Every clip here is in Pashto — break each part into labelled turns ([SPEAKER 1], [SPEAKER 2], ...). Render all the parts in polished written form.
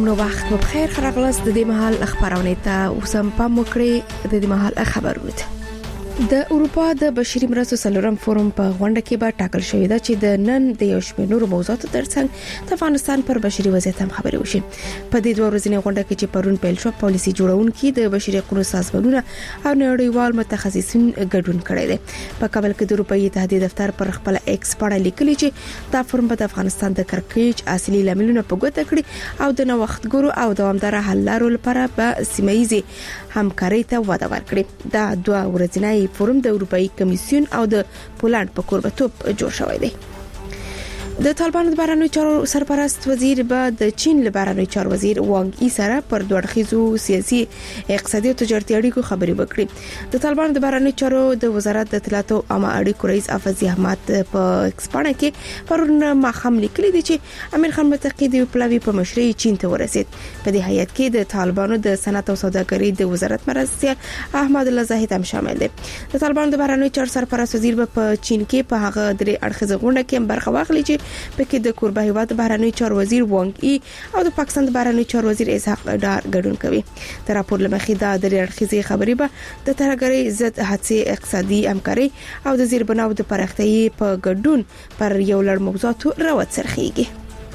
[SPEAKER 1] نو وخت مو بخیر خراغلاس د دې محل خبرونه ته اوسم پام وکړي د دې محل خبر ود د اروپا د بشري مرستو سلورم فورم په غونډه کې به ټاکل شوې ده چې د نن د یو شمېر نورو موضوعاتو ترڅنګ د افغانستان پر بشري وضعیت هم خبرې وشي. په دې دوه ورځې غونډه کې چې پرون پیل شو پالیسي جوړونکي د بشري حقوقو سازمانونه او نړیوال متخصصین ګډون کړي دي. په کابل کې د اروپאי اتحادیې دفتر پر خپل ایکس پاڼه لیکلي چې دا فورم په افغانستان د کړکېچ اصلي لاملونه په ګوته کړي او د نوښتګرو او دوامدار حل لارو لپاره په سیمایي همکاري ته وده ورکړي. دا دوه ورځې فورم د اروپאי کمیسیون او د پولند په کوربتوب جوړ شوی دی. د طالبانو د بهرنیو چارو سرپرست وزیر به د چین له بهرنیو چارو وزیر وانګ ای سره پر دوه اړخیزو سیاسي اقتصادي او تجارتي اړیکو خبرې وکړي. د طالبانو د بهرنیو چارو د وزارت د اطلاعات او عامه اړیکو رئیس افزي احمد په ایکسپانه کې پرون ماخام لیکلي دي چې امیر خان متقی د پلاوی په مشرۍ چین ته ورسید. په دې هیئت کې د طالبانو د صنعت او سوداګرۍ د وزارت مرستیال احمد الله زاهد هم شامل دي. د طالبانو د بهرنیو چارو سرپرست وزیر په چین کې په هغه درې اړخیزه غونډه کې برخه واخلي چې پکې د کوربه هیواد بهرنیو چارو وزیر وانګ ای او د پاکستان د بهرنیو چارو وزیر اسحاق ډار ګډون کوي. د راپور لمخې دا د اړخیزې خبرې به د ترهګرۍ ضد هڅې اقتصادي همکاري او د زیربناو د پراختیايي په ګډون پر یو لړ موضوعاتو راوت سرخیږي.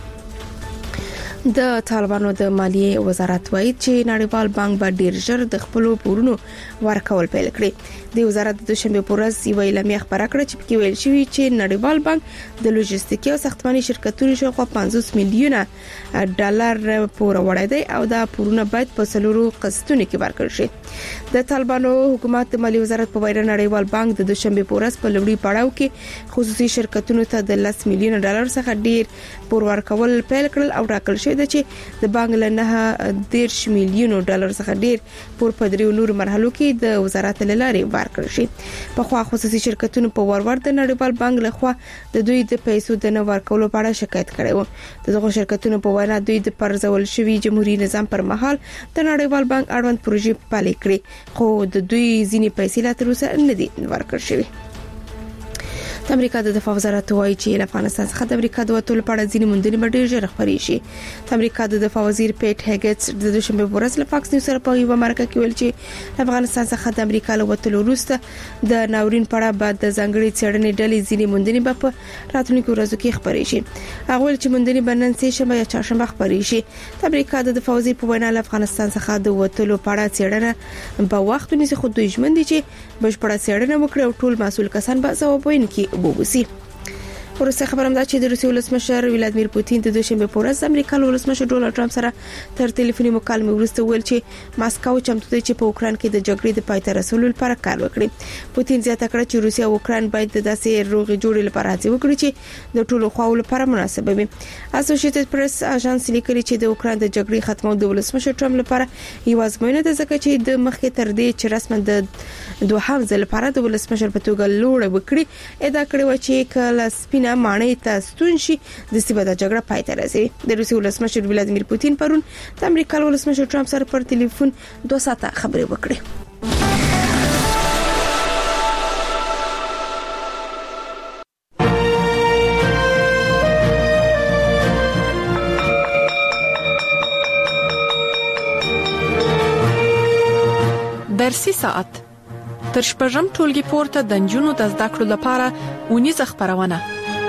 [SPEAKER 1] د طالبانو د مالیې وزارت وایي چې نړیوال بانک به ډیر ژر د خپل پورونو ورکول پیل کړي. د وزارت د دوشنبه په ورځ یو اعلامیه خبره کړه چې پکې ویل شوی چې نړیوال بانک د لوجستیکي او ساختماني شرکتونو شاوخوا 50 میلیونه ډالر پور وړي دي او دا پورونه باید په سلورو قسطونو کې ورکړل شي. د طالبانو حکومت د مالیې وزارت په وینا نړیوال بانک د دوشنبه په ورځ په لوړی پړاو کې خصوصي شرکتونو ته د 10 میلیونه ډالر څخه ډیر پور ورکول پیل کړل او راکړل شوی د چې د بانک له 10 میلیونو ډالر څخه ډیر پور په دریو نور مرحلو کې د وزارت لاري ورکړل شي. په خوا خصوصي شرکتونو په ورور د نړیوال بانک له خوا د دوی د پیسو د نه ورکولو په اړه شکایت کړي وو. دغه شرکتونو په وینا دوی د پرځول شوی جمهوریت نظام پر مهال د نړیوال بانک اړوند پروژې پلي کړې خو د دوی ځینی پیسې لا تر اوسه نه دي ورکړل شوی. د امریکا د دفاع وزارت وایي چې افغانستان څخه د امریکا د وټول په اړه ځینې موندنې ډېر ژر خبرې شي. د امریکا د دفاع وزیر پیټ هیګټس د دوشنبه په ورځ له فاکس نیوز سره په یو مرکه کې ویل چې افغانستان څخه د امریکا له وټول وروسته د ناورین په اړه بعد د ځنګړي څېړنې ډلې ځینې موندنې په راتلونکو ورځو کې خبرې شي. هغه ویل چې موندنې به نن سه شنبه یا چهارشنبه خبرې شي. د امریکا د دفاع وزیر په وینا افغانستان څخه د وټول په اړه څېړنه په وخت ونیسي خو دوی ژمن دي چې بشپړه څېړنه وکړي او ټول مسؤل کسان به ځواب وویني وبوسي. ورسته خبرم ده چې د روسیې ولسمشر ولادیمیر پوتین د دوشنبه په ورځ د امریکا ولسمشر ډونالد ټرمپ سره تر ټلیفوني مکالمې وروسته ویل چې ماسکو چمتو دی چې په اوکران کې د جګړې د پای ته رسولو لپاره کار وکړي. پوتین زیاته کړه چې روسیا او اوکران باید د داسې روغې جوړې لپاره هڅه وکړي چې د ټولو خواو لپاره مناسب وي. اسوسییټډ پریس اژانس لیکلي چې د اوکران د جګړې ختمول د ولسمشر ټرمپ لپاره یو ازموینه ده ځکه چې د مخکې تر دې چې رسماً د دوهم ځل لپاره د ولسمشر په توګه لوړ وکړي ادعا کړې و چې کله سپینه مانې ته ستونشي د سیمه د جګړه پای ته رسي. د روسیې ولسمشر ولادیمیر پوتین پرون د امریکا ولسمشر ټرمپ سره پر ټلیفون 2 ساعته خبرې وکړې.
[SPEAKER 2] درسي ساعت تر شپږم ټولګي پورته د نجونو د زده کړو لپاره ونیزه خبرونه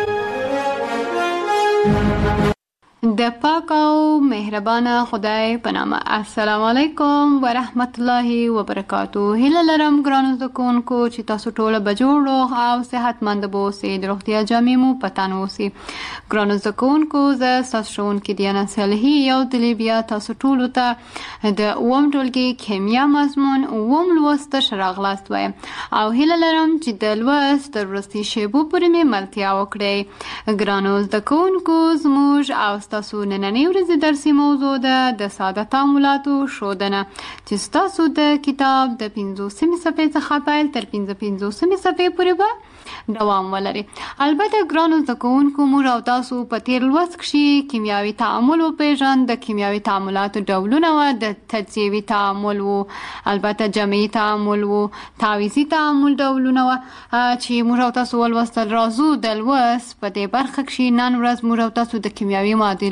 [SPEAKER 3] د پاک او مهربانه خدای په نامه. السلام علیکم ورحمت الله وبرکاتو. هیله لرم ګرانو زده کوونکو چې تاسو ټول به جوړ او صحتمند اوسئ. د روغتیا جامې مو په تن اوسئ. ګرانو زده کوونکو زه تاسو شونکو دیانا صالحي یو د لیبیا تاسو ټول ته د اوم ټولګي کیمیا مضمون اوم لوست شراغلاست وایم او هیله لرم چې د لوست د ورستي شیبو پورې مې ملتیا وکړئ. ګرانو زده کوونکو زموږ او تاسو نننۍ ورځې درسي موضوع ده د ساده تعاملاتو ښودنه چې تاسو د کتاب د 50 صفحې څخه پیل تر 55 صفحې پورې به دوام ولري. البته ګرانو زده کوونکو موږ او تاسو په تیر لوست کې کیمیاوي تعامل وپېژند. د کیمیاوي تعاملاتو ډولونه و د تجزیوي تعامل و البته جمعي تعامل و تعویضي تعامل ډولونه و چې موږ او تاسو ولوستل. راځو د لوست په دې برخه کې نن ورځ موږ او تاسو د کیمیاوي معادلو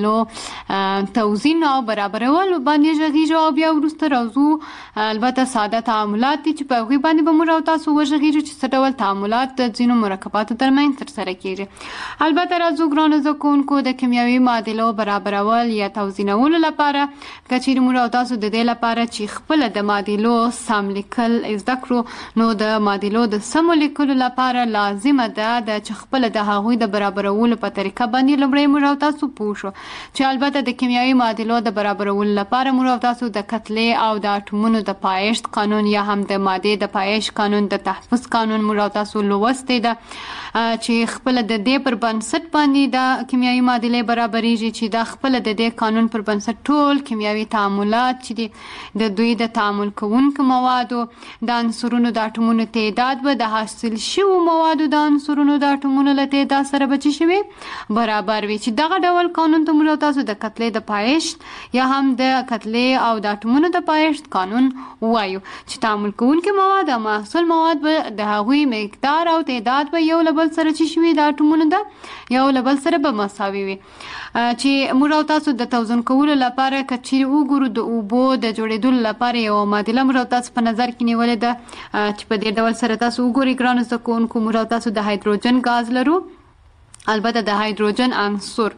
[SPEAKER 3] معادلو توزین او برابرول باندې ژغیږو او بیا وروسته راځو البته ساده تعاملات دي چې په هغوی باندې به موږ او تاسو وژغیږو چې څه ډول تعاملات د ځینو مرکباتو ترمنځ ترسره کیږي. البته راځو ګرانو زده کوونکو د کیمیاوي معادلو برابرول یا توزینولو لپاره که چیرې موږ او تاسو د دې لپاره چې خپله د معادلو سم لیکل زده کړو نو د معادلو د سمو لیکلو لپاره لازمه ده چې خپله د هغوی د برابرولو په طریقه باندې لومړی موږ او تاسو پوه شو چې البته د کیمیاوي معادلو د برابرولو لپاره موږ او تاسو د کتلې او د اټومونو د پایښت قانون یا هم د مادې د پایښت قانون د تحفظ قانون موږ او تاسو لوستی ده چې خپله د دې پر بنسټ باندې د کیمیاوي معادلې برابریږي چې دا خپله د دې قانون پر بنسټ ټول کیمیاوي تعاملات چې دي د دوی د تعامل کوونکو موادو د عنصرونو د اټومونو تعداد به د حاصل شوو موادو د عنصرونو د اټومونو له تعداد سره به څه شوي برابر وي چې دغه ډول قانون ته موږ تاسو د کتلې د پایښت یا هم د کتلې او د اټومونو د پایښت قانون وایو چې تعامل کوونکي مواد او محصول مواد به د هغوی مقدار او تعداد به یو له بل سره څه شوي د اټومونو د یو له بل سره به مساوي وي چې موږ او تاسو د توزن کولو لپاره که چیرې وګورو د اوبو د جوړېدلو لپاره یوه معادله موږ او تاسو په نظر کې نیولې ده چې په دې ډول سره تاسو وګورئ ګرانو زده کوونکو موږ او تاسو د هایدروجن ګاز لرو البته د هایدروجن عنصر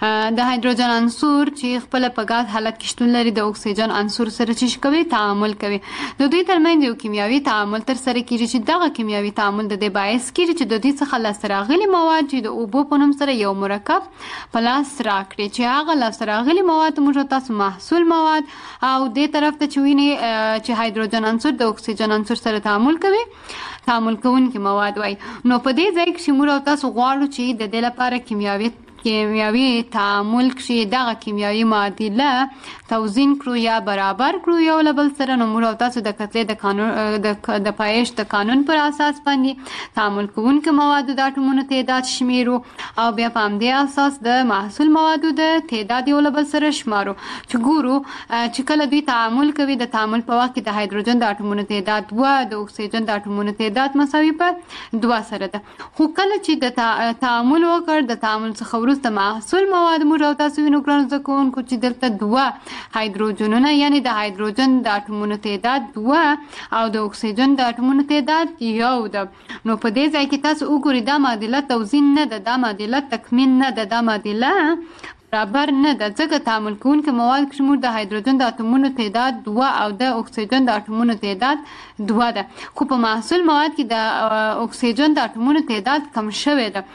[SPEAKER 3] چې خپل په ګاز حالت کې شتون لري د اکسیجن عنصر سره چې کوي تعامل کوي د دوی ترمنځ یو کیمیاوي تعامل ترسره کیږي چې دغه کیمیاوي تعامل د دې باعث کیږي چې د دې څخه لاسته راغلي مواد چې د اوبو په نوم سره یو مرکب په لاس راکړي چې هغه لاسته راغلي مواد موږ تاسو محصول مواد او دې طرف ته چې ویني چې هایدروجن عنصر د اکسیجن عنصر سره تعامل کوي تعامل کوونکي مواد وای نو په دې ځای کې موږ تاسو غواړو چې د دې لپاره کیمیاوي تعامل کې دغه کیمیاوي معادله توزین کړو یا برابر کړو یو له بل سره نو موږ تاسو د کتلې د قانون د پایښت د قانون پر اساس باندې تعامل کوونکي موادو د اټومونو تعداد شمیرو او بیا په همدې اساس د محصول موادو د تعداد یو له بل سره شمارو چې ګورو چې کله دوی تعامل کوي د تعامل په وخت کې د هایدروجن د اټومونو تعداد 2 د اکسیجن د اټومونو تعداد مساوي په 2 سره ده خو کله چې د تعامل وکړ د تعامل څخه وروسته محصول مواد موږ او تاسو وینو ګرانو زده کوونکو چې دلته 2 هایدروجنونه یعنی د هایدروجن د اټومونو تعداد 2 او د اکسیجن د اټومونو تعداد 1 ده نو په دې ځای کې تاسو وګورئ دا معادله توزین نه ده دا معادله تکمین نه ده دا معادله برابر نه ده ځکه تعامل کوونکي مواد کې موږ د هایدروجن د اټومونو تعداد 2 او د اکسیجن د اټومونو تعداد 2 ده خو په محصول مواد کې د اکسیجن د اټومونو تعداد کم شوی ده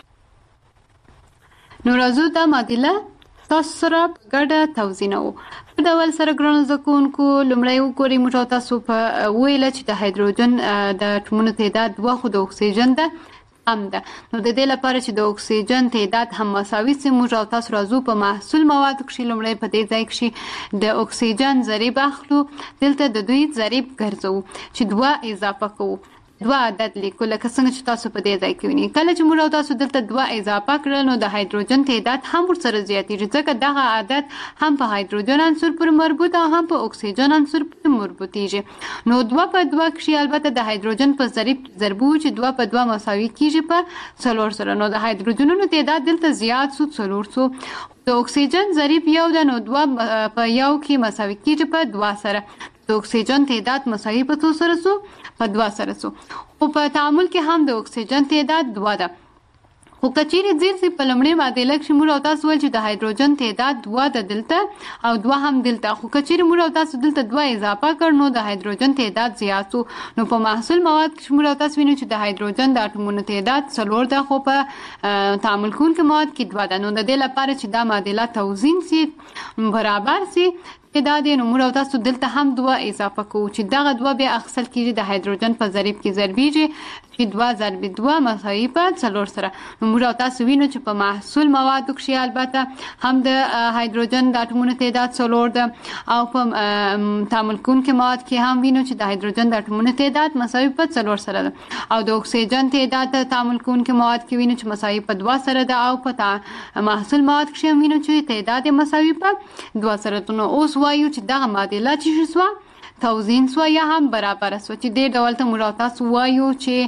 [SPEAKER 3] نو راځو دا معادله تاسو سره ګډه توزینوو په ډول سره ګرانو زده کوونکو لومړی وګورئ موږ تاسو په ویله چې د هایدروجن د اټومونو تعداد 2 خو د اکسیجن ده هم ده نو د دې لپاره چې د اکسیجن تعداد هم مساوي سي موږ تاسو راځو په محصول موادو کې لومړی په دې ځای کې د اکسیجن ضریب اخلو دلته د دوی ضریب ګرځو چې 2 اضافه کوو 2 عدد لیکو لکه څنګه چې تاسو په دې ځای کې وینئ کله چې موږ تاسو دلته 2 اضافه کړل نو د هایدروجن تعداد هم ورسره زیاتېږي ځکه دغه عدد هم په هایدروجن عنصر پورې مربوط او هم په اکسیجن عنصر پورې مربوطیږي نو 2 په 2 کې البته د هایدروجن په ضریب ضربو چې 2 په 2 مساوي کیږي په 4 سره نو د هایدروجنونو تعداد دلته زیات سو 400 د اکسیجن ضریب 1 ده نو 2 په 1 کې مساوي کیږي په 2 سره د اکسیجن تعداد مساوي په 2 سره سو په 2 سره سو او په تعامل کې هم د اکسیجن تعداد 2 ده خو کچېرې ځیر سي په لومړۍ معادله کې موږ تاسو ول چې د هایدروجن تعداد 2 د دلته او 2 هم دلته خو کچېرې موږ تاسو دلته 2 اضافه کړ نو د هایدروجن تعداد زیات سو نو په محصول مواد کې موږ تاسو وینو چې د هایدروجن د اټومونو تعداد 4 ده خو په تعامل کوونکي مواد کې 2 ده نو د دې لپاره چې دا معادله توزین سي برابر سي تعداد نو موږ تاسو دلته هم 2 اضافه کوو چې دغه 2 بیا اخیستل کیږي د هایدروجن په ضریب کې ضربیږي چې 2 ضرب 2 مساوي په 4 سره نو موږ تاسو وینو چې په محصول موادو کې البته هم د هایدروجن د اټومونو تعداد 4 ده او په تعامل کوونکي مواد کې هم وینو چې د هایدروجن د اټومونو تعداد مساوي په 4 سره ده او د اکسیجن تعداد د تعامل کوونکي مواد کې وینو چې مساوي په 2 سره ده او په محصول مواد کې هم وینو چې تعداد مساوي په 2 سره ده نو اوس وایو چې دغه معادله چې شو توزین سو یا هم برابر سو چې دې ډول ته موږ تاسو وایو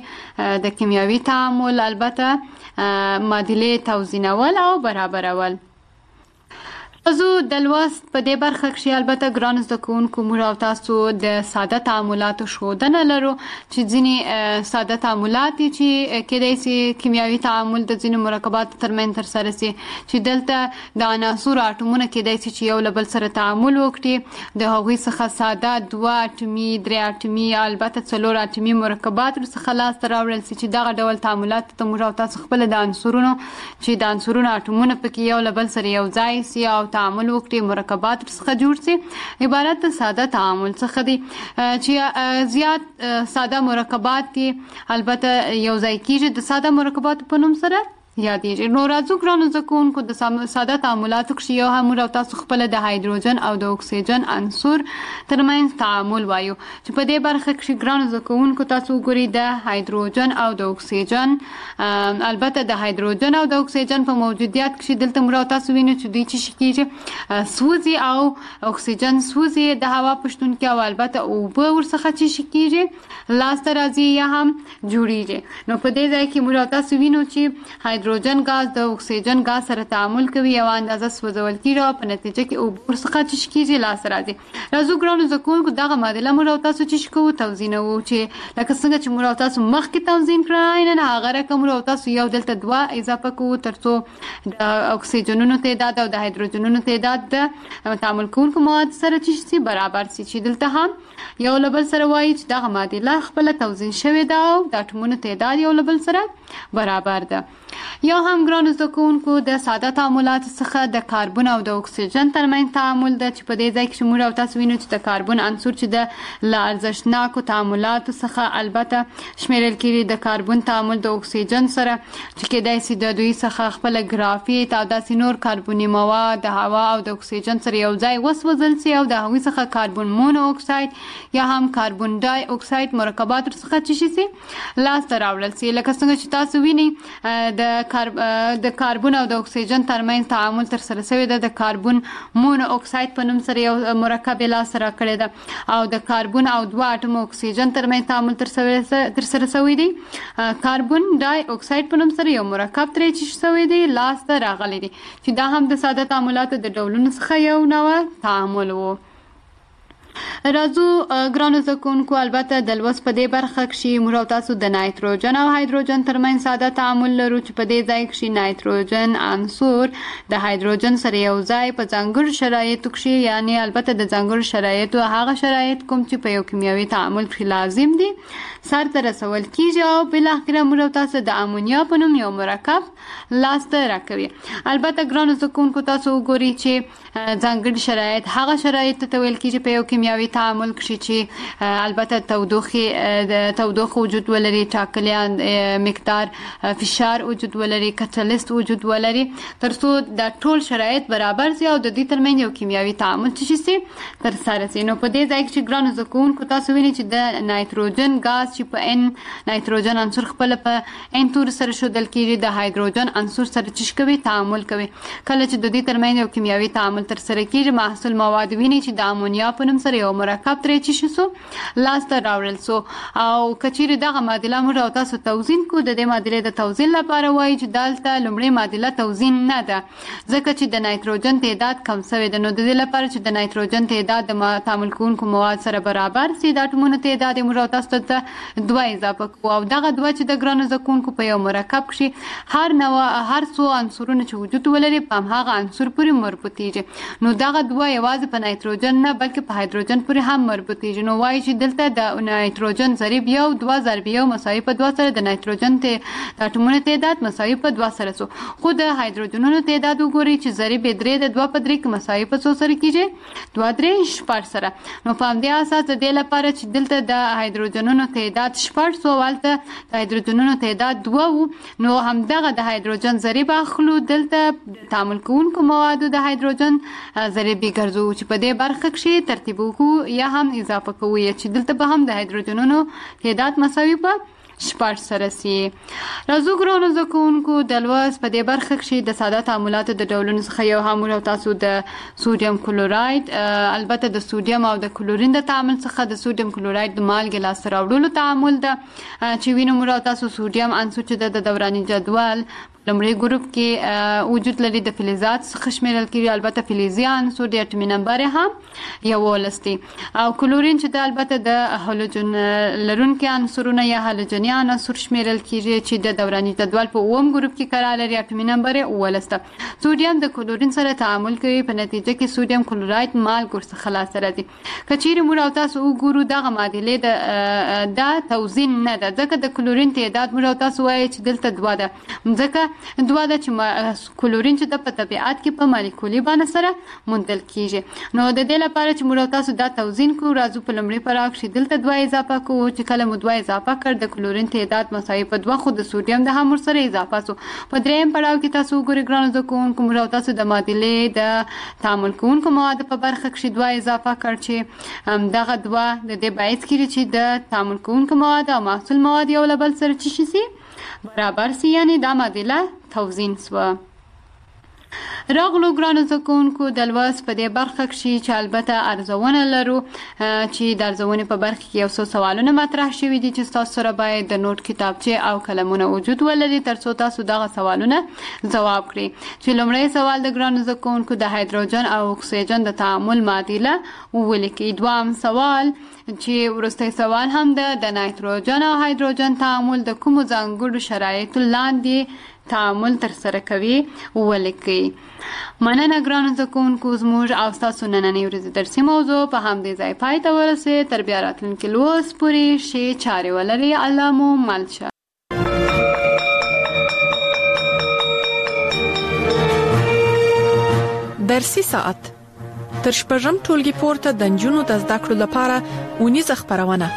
[SPEAKER 3] چې د کیمیاوي تعامل البته معادله توزینول او برابرول زه د لوست په دې برخه کې البته ګران زده کوونکو موږ او تاسو د ساده تعاملاتو ښودنه لرو چې ځینې ساده تعاملات چې کېدای شي کیمیاوي تعامل د ځینو مرکباتو ترمنځ ترسره شي چې دلته د عناصرو اټومونه کېدای شي چې یو له بل سره تعامل وکړي د هغوی څخه ساده 2 اټومي 3 اټومي البته 4 اټومي مرکبات څخه لاسته راوړل شي چې دغه ډول تعاملات ته موږ او تاسو خپل د عنصرونو چې د عنصرونو اټومونه پکې یو له بل سره یو ځای شي او تعامل وکړي مرکبات څخه جوړ شي عبارت د ساده تعامل څخه دي چې زیات ساده مرکبات دي البته یو ځای کېږي د ساده مرکباتو په نوم سره یادېږي. نو راځو ګرانو زده کوونکو د ساده تعاملاتو کې یو هم موږ او تاسو خپل د هایدروجن او د اکسیجن عنصر ترمنځ تعامل وایو چې په دې برخه کې ګرانو زده کوونکو تاسو وګورئ د هایدروجن او د اکسیجن البته د هایدروجن او د اکسیجن په موجودیت کې دلته موږ او تاسو وینو چې دوی چې کېږي سوزي او اکسیجن سوزي د هوا پښتون کې او البته اوبه ورڅخه چې کېږي لاسته راځي یا هم جوړیږي. نو په دې ځای کې موږ او تاسو وینو چې هایدروجن غاز د اکسیجن غاز سره تعامل کوي او اندازه سوځول کیږي او په نتیجه کې اوبه ورڅخه چې کېږي لاسته راځي. راځو ګرانو زده کوونکو دغه معادله موږ او تاسو چې کوو توزینوو چې لکه څنګه چې موږ او تاسو مخکې توزین کړی نه هغه رقم موږ او تاسو یو دلته 2 اضافه کوو ترڅو د اکسیجنونو تعداد او د هایدروجنونو تعداد د تعامل کوونکو مواد سره چې برابر شي چې دلته هم یو له بل سره وایي چې دغه معادله خپل توزین شوې ده او د اټومونو تعداد یو له بل سره برابر ده. یا هم ګرانو زده کوونکو د ساده تعاملاتو څخه د کاربن او د اکسیجن ترمنځ تعامل ده چې په دې ځای کې موږ او تاسو وینو چې د کاربن عنصر چې د لا ارزښتناکو تعاملاتو څخه البته شمیرل کېږي د کاربن تعامل د اکسیجن سره چې کېدای شي د دوی څخه خپل ګرافیت او داسې نور کاربني مواد د هوا او د اکسیجن سره یو ځای وسوځل شي او د هغوی څخه کاربن مونو اکساید یا هم کاربن ډای اکساید مرکبات څخه چې شي لاسته راوړل شي. لکه څنګه چې تاسو وینئ د کاربن او د اکسیجن ترمنځ تعامل ترسره شوی ده. د کاربن مونو اکساید په نوم سره یو مرکب لاسته راکړی ده او د کاربن او 2 اټوم اکسیجن ترمنځ تعامل ترسره شوی دی. کاربن ډای اکساید په نوم سره یو مرکب ترې چې شوی دی لاسته راغلی دی چې دا هم د ساده تعاملاتو د ډولونو څخه یو نوع تعامل و. راځو ګرانو زده کوونکو البته د لوست په دې برخه کې موږ او تاسو د نایتروجن او هایدروجن ترمنځ ساده تعامل لرو چې په دې ځای کې نایتروجن عنصر د هایدروجن سره یو ځای په ځانګړو شرایطو کې یعنی البته د ځانګړو شرایطو هغه شرایط کوم چې په یو کیمیاوي تعامل کې لازم دي سر ته رسول کیږي او بالاخره موږ او تاسو د امونیا په نوم یو مرکب لاسته راکوي. البته ګرانو زده کوونکو تاسو وګورئ چې ځانګړي شرایط هغه شرایط ته ویل کیږي په یو کیمیاوي تعامل کې چې البته تودوخه وجود ولري ټاکلي مقدار فشار وجود ولري کټالیست وجود ولري ترڅو د ټول شرایط برابر شي او د دې ترمنځ یو کیمیاوي تعامل چې ترسره شي. نو په دې ځای کې ګرانو زده کوونکو تاسو وینئ چې د نایتروجن غاز چې په ان نایتروجن عنصر خپل په ان تور سره شودل کېږي د هایدروجن عنصر سره چې کوي تعامل کوي. کله چې د دې ترمنځ یو کیمیاوي تعامل ترسره کېږي محصول مواد ویني چې د امونیا په نوم سره یو مرکب ترې چې شو لاسته راوړل شو او کچېرې دغه معادله موږ او تاسو توزین کو د دې معادلې د توزین لپاره وایي چې دلته لومړی معادله توزین نه ده ځکه چې د نایتروجن تعداد کم شوی ده. نو د دې لپاره چې د نایتروجن تعداد د تعامل کوونکو مواد سره برابر شي د اټومونو تعداد موږ او تاسو ته 2 اضافه کوو او دغه 2 چې د ګرانو زده کوونکو په یو مرکب کې هر څو عنصرونه چې وجود ولري په هماغه عنصر پورې مربوطیږي. نو دغه 2 یوازې په نایتروجن نه بلکې په هایدروجن پورې هم مربوطیږي. نو وایي چې دلته د نایتروجن ضریب 1 2 ضرب 1 مساوي په 2 سره د نایتروجن د اټومونو تعداد مساوي په 2 سره شو. خو د هایدروجنونو تعداد وګورئ چې ضریب 3 د 2 په 3 کې مساوي په 2 سره کېږي 2 3 6 سره. نو په همدې اساس د دې لپاره چې دلته د هایدروجنونو تعداد 6 سو ولته د هایدروجنونو تعداد 2 نو همدغه د هایدروجن ضریب اخلو دلته تعامل کوونکو موادو د هایدروجن ضریب ګرځو چې په دې برخه کې ترتیب وکړو یا هم اضافه کوو چې دلته به هم د هایدروجنونو تعداد مساوي په 6 سره سي. راځو ګرانو زده کوونکو د لوست په دې برخه کې د ساده تعاملاتو د ډولونو څخه یو هم او تاسو د سوډیم کلوراید البته د سوډیم او د کلورین د تعامل څخه د سوډیم کلوراید د مالګې لاسته راوړلو تعامل ده چې وینو موږ تاسو سوډیم عنصر چې د دوراني جدول لومړی ګروپ کې وجود لري د فلزات څخه شمیرل کیږي. البته فلزي عنصر د اټومي نمبر هم 11 دی او کلورین چې د البته د هالوجن لرونکي عنصرونه یا هالوجني عنصر شمیرل کیږي چې د دوراني جدول په اووم ګروپ کې قرار لري. اټومي نمبر 11. سوډیم د کلورین سره تعامل کوي، په نتیجه کې سوډیم کلوراید مالګ ورڅخه خلاص راځي. کچېرې موږ او تاسو وګورو دغه معادلې د توزین نه ده، ځکه د کلورین تعداد موږ او تاسو وایي چې دلته 2 ده، ځکه 2 ده چې کلورین چې د په طبیعت کې په مالیکولي بڼه سره موندل کیږي. نو د دې لپاره چې موږ تاسو دا توزین کو، راځو په لومړي پړاو کې دلته 2 اضافه کوو. چې کله مو 2 اضافه کړ د کلورین تعداد مساوي په 2 خو د سوډیم د هم سره اضافه شو. په دریم پړاو کې تاسو وګورئ ګرانو زده کوونکو، موږ تاسو د معادلې د تعامل کوونکو مواد په برخه کې 2 اضافه کړ چې دغه 2 د دې باعث کیږي چې د تعامل کوونکو مواد او محصول مواد یو له بل سره چی شي برابر سي، یعنی دا معادله توزین سوه. راغلو ګرانو زده کوونکو د لوست په دې برخه کې چې البته ارزونه لرو چې د ارزونې په برخه کې یو څو سوالونه مطرح شوي دي چې تاسو سره باید د نوٹ کتابچه او قلمونه وجود ولري ترڅو تاسو دغه سوالونه ځواب کړئ. چې لومړی سوال د ګرانو زده کوونکو د هایدروجن او اکسیجن د تعامل معادله ولیکئ. دویم سوال چې وروستی سوال هم د نایتروجن او هایدروجن تعامل د کومو ځانګړو شرایطو لاندې تعامل تر سره کوي ولیکئ. مننه ګرانو زده کوونکو، زموږ او ستاسو نننۍ ورځې درسي موضوع په همدې ځای پای ته ورسېد. تر بیا راتلونکي لوست پورې ښې چارې ولرئ. الله مو مل شه.
[SPEAKER 2] درسي ساعت تر شپږم ټولګي پورته د نجونو د زده کړو لپاره اونیزه خپرونه.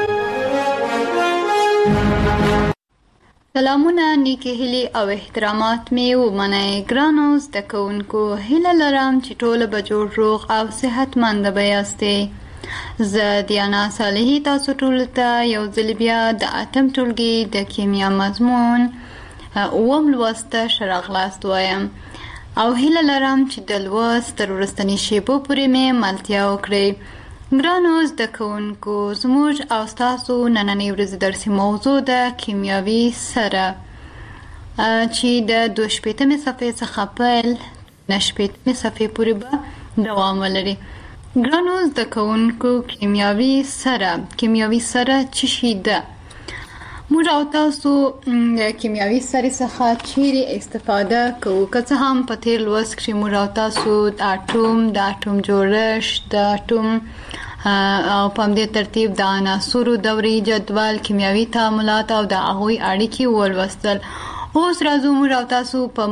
[SPEAKER 3] سلامونه، نیکی هیلی او احترامات می ومنئ. ګرانو زده کوونکو، هیله لرم چې ټوله به جوړ روغ او صحتمند به یاستئ. زه دیانا صالحي تاسو ټولو ته یو ځل بیا د 8م ټولګي د کیمیا مضمون اووم لوست ته ښه راغلاست وایم او هیله لرم چې د لوست تر وروستنۍ شیبو پورې مې ملتیا وکړئ. ګرانو زده کوونکو، زموږ او ستاسو نننۍ ورځې درسي موضوع د کیمیاوي سره چې د 62مې صفحې څخه پیل 90مې صفحې پورې به دوام ولري. ګرانو زده کوونکو، کیمیاوي سره څه شی ده؟ موږ او تاسو د کیمیاوي سرې څخه چیرې استفاده کوو؟ که څه هم په تیر لوست کې موږ او تاسو د اټوم جوړښت، د اټوم او په همدې ترتیب د عناصرو دوري جدول، کیمیاوي تعاملات او د هغوی اړیکې ولوستل. اوس راځو موږ او تاسو په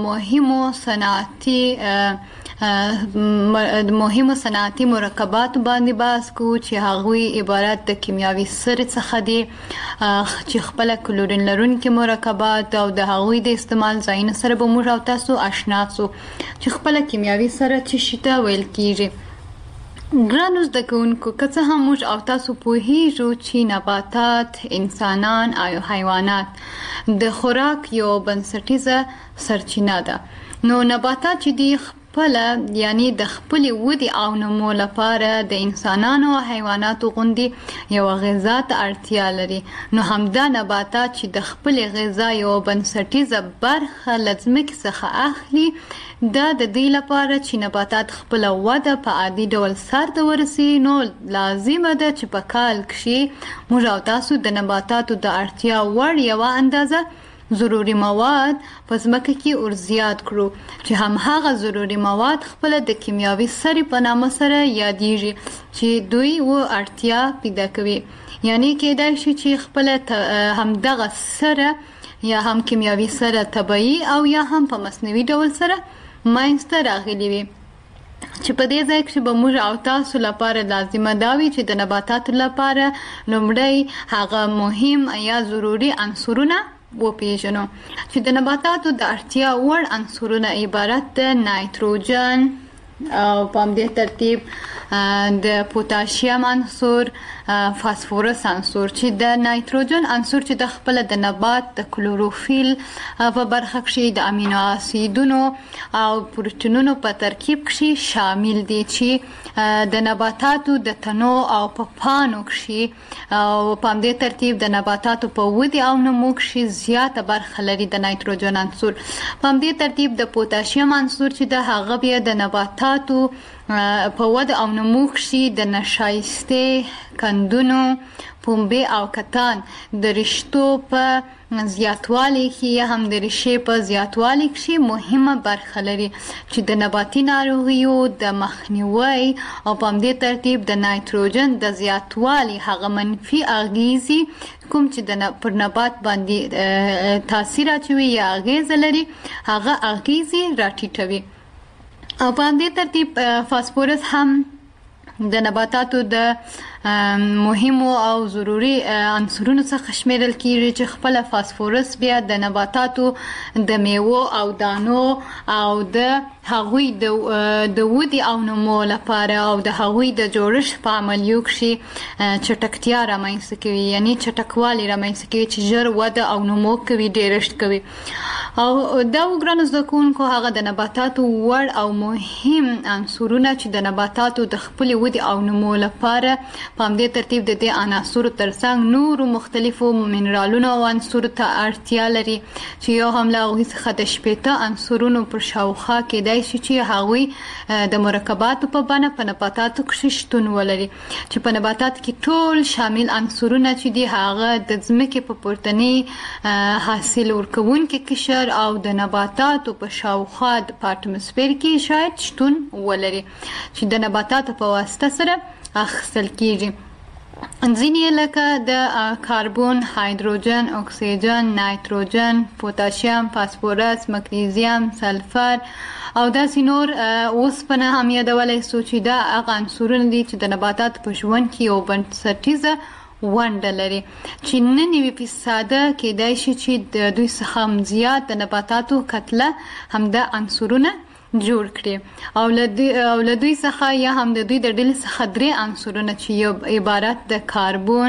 [SPEAKER 3] مهمو صنعتي مرکباتو باندې بحث کوو چې هغوی عبارت د کیمیاوي سرې څخه دي چې خپله کلورین لرونکي مرکبات او د هغوی د استعمال ځایونو سره به موږ او تاسو آشنا سو چې خپله کیمیاوي سره څه شي ته ویل کیږي. ګرانو زده کوونکو، که څه هم موږ او تاسو پوهیږو چې نباتات، انسانان او حیوانات د خوراک یو بنسټیزه سرچینه ده، نو نباتات چې دی یعنی د خپل ودی او نمو لپاره د انسانانو او حیواناتو غوندې یو غذا ته اړتیا لري. نو همدا نباتات چې د خپل غذا یو بنسټیزه برخه لازمکه څخه اخلي، دا د دې لپاره چې نباتات خپل وده په عادي ډول سرته ورسي، نو لازمه ده چې په کال کې موږ او تاسو د نباتاتو د اړتیا وړ یو اندازه ضروري مواد په ځمکه کې ورزیات کړو چې هماغه ضروري مواد خپل د کیمیاوي سرې په نامه سره یادېږي چې دوی اړتیا پیدا کوي. یعنی کېدای شي چې خپل همدغه سره یا هم کیمیاوي سره طبیعي او یا هم په مصنوعي ډول سره منځته راغلي وي. چې په دې ځای کې به موږ او تاسو لپاره لازمه دا وي چې د نباتاتو لپاره لومړی هغه مهم یا ضروري عنصرونه وپیژنو چې د نباتاتو د اړتیا وړ عنصرونه عبارت د نایتروجن، او په همدې ترتیب د پوتاشیم عنصر، فاسفورس عنصر چې د نایتروجن عنصر چې د خپل د نبات د کلوروفیل په برخه کې د امینو اسیدونو او پروتینونو په ترکیب کې شامل دي چې د نباتاتو د تنو او په پانو کې او په همدې ترتیب د نباتاتو په ودې او نمو کې زیاته برخه لري د نایتروجن عنصر. په همدې ترتیب د پوتاشیم عنصر چې د هغه بیا د نباتاتو په وده او نمو کې د نشایسته کندونو، پنبه او کتان د رشتو په زیاتوالي کې هم د ریشې په زیاتوالي کې مهمه برخه لري چې د نباتي ناروغیو د مخنیوي او په همدې ترتیب د نایتروجن د زیاتوالي هغه منفي اغیزي کوم چې د پر نبات باندې تاثیر اچوي یا اغیز لري هغه اغیزي راټیټوي. او په همدې ترتیب فاسفورس هم د نباتاتو د مهمو او ضروري عنصرونو څخه شمیرل کیږي چې خپل فاسفورس بیا د نباتاتو د میوو او دانو او د هغوی د ودې او نمو لپاره او د هغوی د جوړښت په عملیو کې چټکتیا رامنځته کوي، یعنی چټکوالی رامنځته کوي چې ژر وده او نمو کوي، ډیرښت کوي. او دا وګرانو زده کوونکو هغه د نباتاتو وړ او مهم عنصرونه چې د نباتاتو د خپل ودې او نمو لپاره په همدې ترتیب د دې عناصرو ترڅنګ نورو مختلفو منرالونو او عنصرو ته اړتیا لري چې یو هم له هغوی څخه د 18 عنصرونو پر شاوخوا کېدای شي چې هغوی د مرکباتو په بڼه په نباتاتو کې شتون ولري چې په نباتاتو کې ټول شامل عنصرونه چې دي هغه د ځمکې په پورتني حاصل ورکوونکي قشر او د نباتاتو په شاوخوا په اټموسفیر کې شاید شتون ولري چې د نباتاتو په واسطه سره اخیستل کیږي. ځینې لکه د کاربون، هایدروجن، اکسیجن، نایتروجن، پوتاشیم، فاسفورس، مګنیزیم، سلفر او داسې نور اوسپنه هم یادولی سو چې دا هغه عنصرونه دي چې د نباتاتو په ژوند کې یو بنسټیزه ونډه لري چې 99% کېدای شي چې د دوی څخه هم زیات د نباتاتو کتله همدا عنصرونه جوړ کړي او له دوی څخه یا هم د دوی د ډلې څخه 3 عنصرونه چې یو عبارت د کاربون،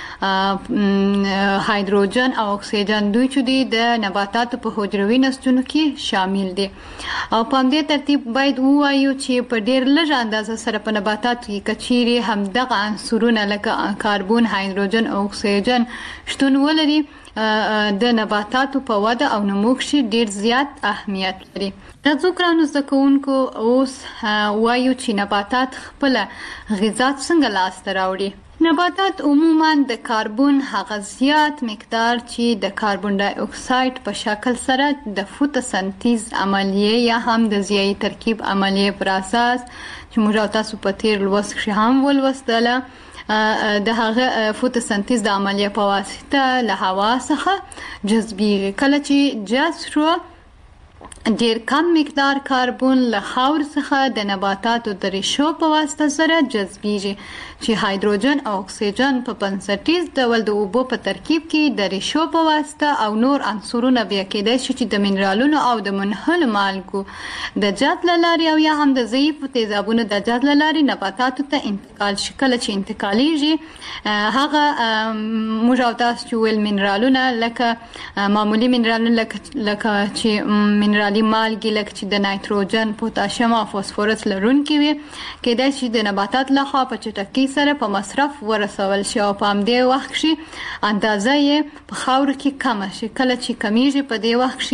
[SPEAKER 3] هایدروجن او اکسیجن دوی چې دي د نباتاتو په حجروي نسجونو کې شامل دي. او په همدې ترتیب باید ووایو چې په ډېر لږ اندازه سره په نباتاتو کې کچيري همدغه عنصرونه لکه کاربون، هایدروجن او اکسیجن شتون ولري د نباتاتو په وده او نمو کې ډېر زیات اهمیت لري. راځو ګرانو زده کوونکو اوس وایو چې نباتات خپله غذا څنګه لاسته راوړي. نباتات عموما د کاربون هغه زیات مقدار چې د کاربن ډای اکساید په شکل سره د فوتوسنتیز عملیه یا هم د ضیایي ترکیب عملیه پر اساس چې موږ تاسو په تیر لوست کې هم ولوستله د هغه فوتوسنتیز د عملیه په واسطه له هوا څخه جذبیږي. کله چې جذب شو ډیر کم مقدار کاربون له خاور څخه د نباتاتو د ریشو په واسطه سره جذبیږي چې هایدروجن او اکسیجن په بنسټیز ډول د اوبو په ترکیب کې د ریشو په واسطه او نور عنصرونه بیا کېدای شي چې د منرالونو او د منحلو مالګو د جذب له لارې او یا هم د ضعیفو تیزابونو د جذب له لارې نباتاتو ته انتقال شي. کله چې انتقالیږي هغه موږ او تاسو چې ویل منرالونه لکه معمولی منرالونه لکه چې منرالي مالګې لکه چې د نایتروجن، پوتاشیم او فاسفورس لرونکي وي کېدای شي د نباتات لخوا په چټکۍ سره په مصرف ورسول شي او په همدې وخت کې اندازه یې په خاورو کې کمه شي. کله چې کمیږي په دې وخت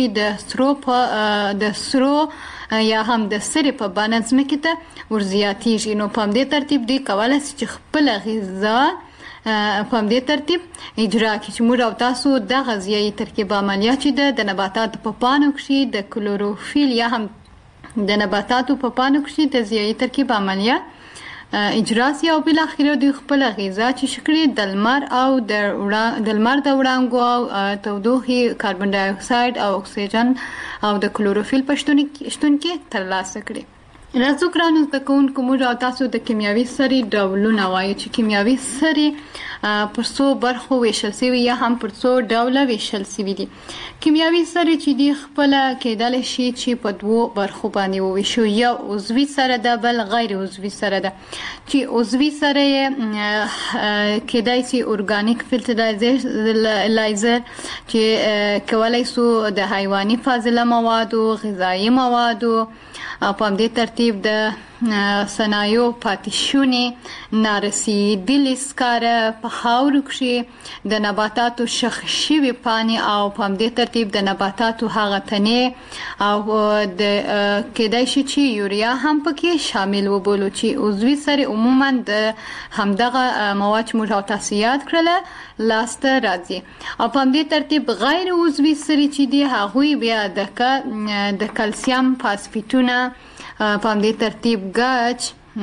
[SPEAKER 3] کې د سرو یا هم د سرې په بڼه ځمکې ته ورزیاتیږي. نو په همدې ترتیب دوی کولی شي چې خپله غذا په همدې ترتیب اجرا کړي چې موږ او تاسو د غذایي ترکیب عملیه چې د نباتاتو په پاڼو کې د کلوروفیل یا هم د نباتاتو په پاڼو کې د غذایي ترکیب عملیه اجرا سي او بل اخر دوی خپل غذا چې شکرې د لمر او د لمر د وړانګو او تودوخې کاربن ډای اکساید او اکسیجن او د کلوروفیل په شتون کې ترلاسه کړي. راځو ګرانو زده کوونکو موږ او تاسو د کیمیاوي سرې ډولونه وایو چې کیمیاوي سرې پر څو برخو ویشل شوي یا هم پر څو ډوله ویشل شوي دي. کیمیاوي سرې چې دی خپله کېدلی شي چې په دوو برخو باندې وویشو، یو عضوي سره ده بل غیر عضوي سره ده. چې عضوي سره یې کېدای شي ارګانیک فرټیلایزر چې کولی شو د حیواني فاضله موادو، غذایي موادو او په همدې ترتیب د صنایعو پاتې شونې، نارسیدلې سکاره په خاورو کښې د نباتاتو شخ شوي پاڼې او په همدې ترتیب د نباتاتو هغه تنې او کېدای شي چې یوریا هم پکې شامل وبولو چې عضوي سرې عموما د همدغه مواد چې موږ او تاسو یاد کړله لاسته راځي. او په همدې ترتیب غیر عضوي سرې چې دي هغوی بیا د کلسیم فاسفیټونه، په همدې ترتیب ګچ،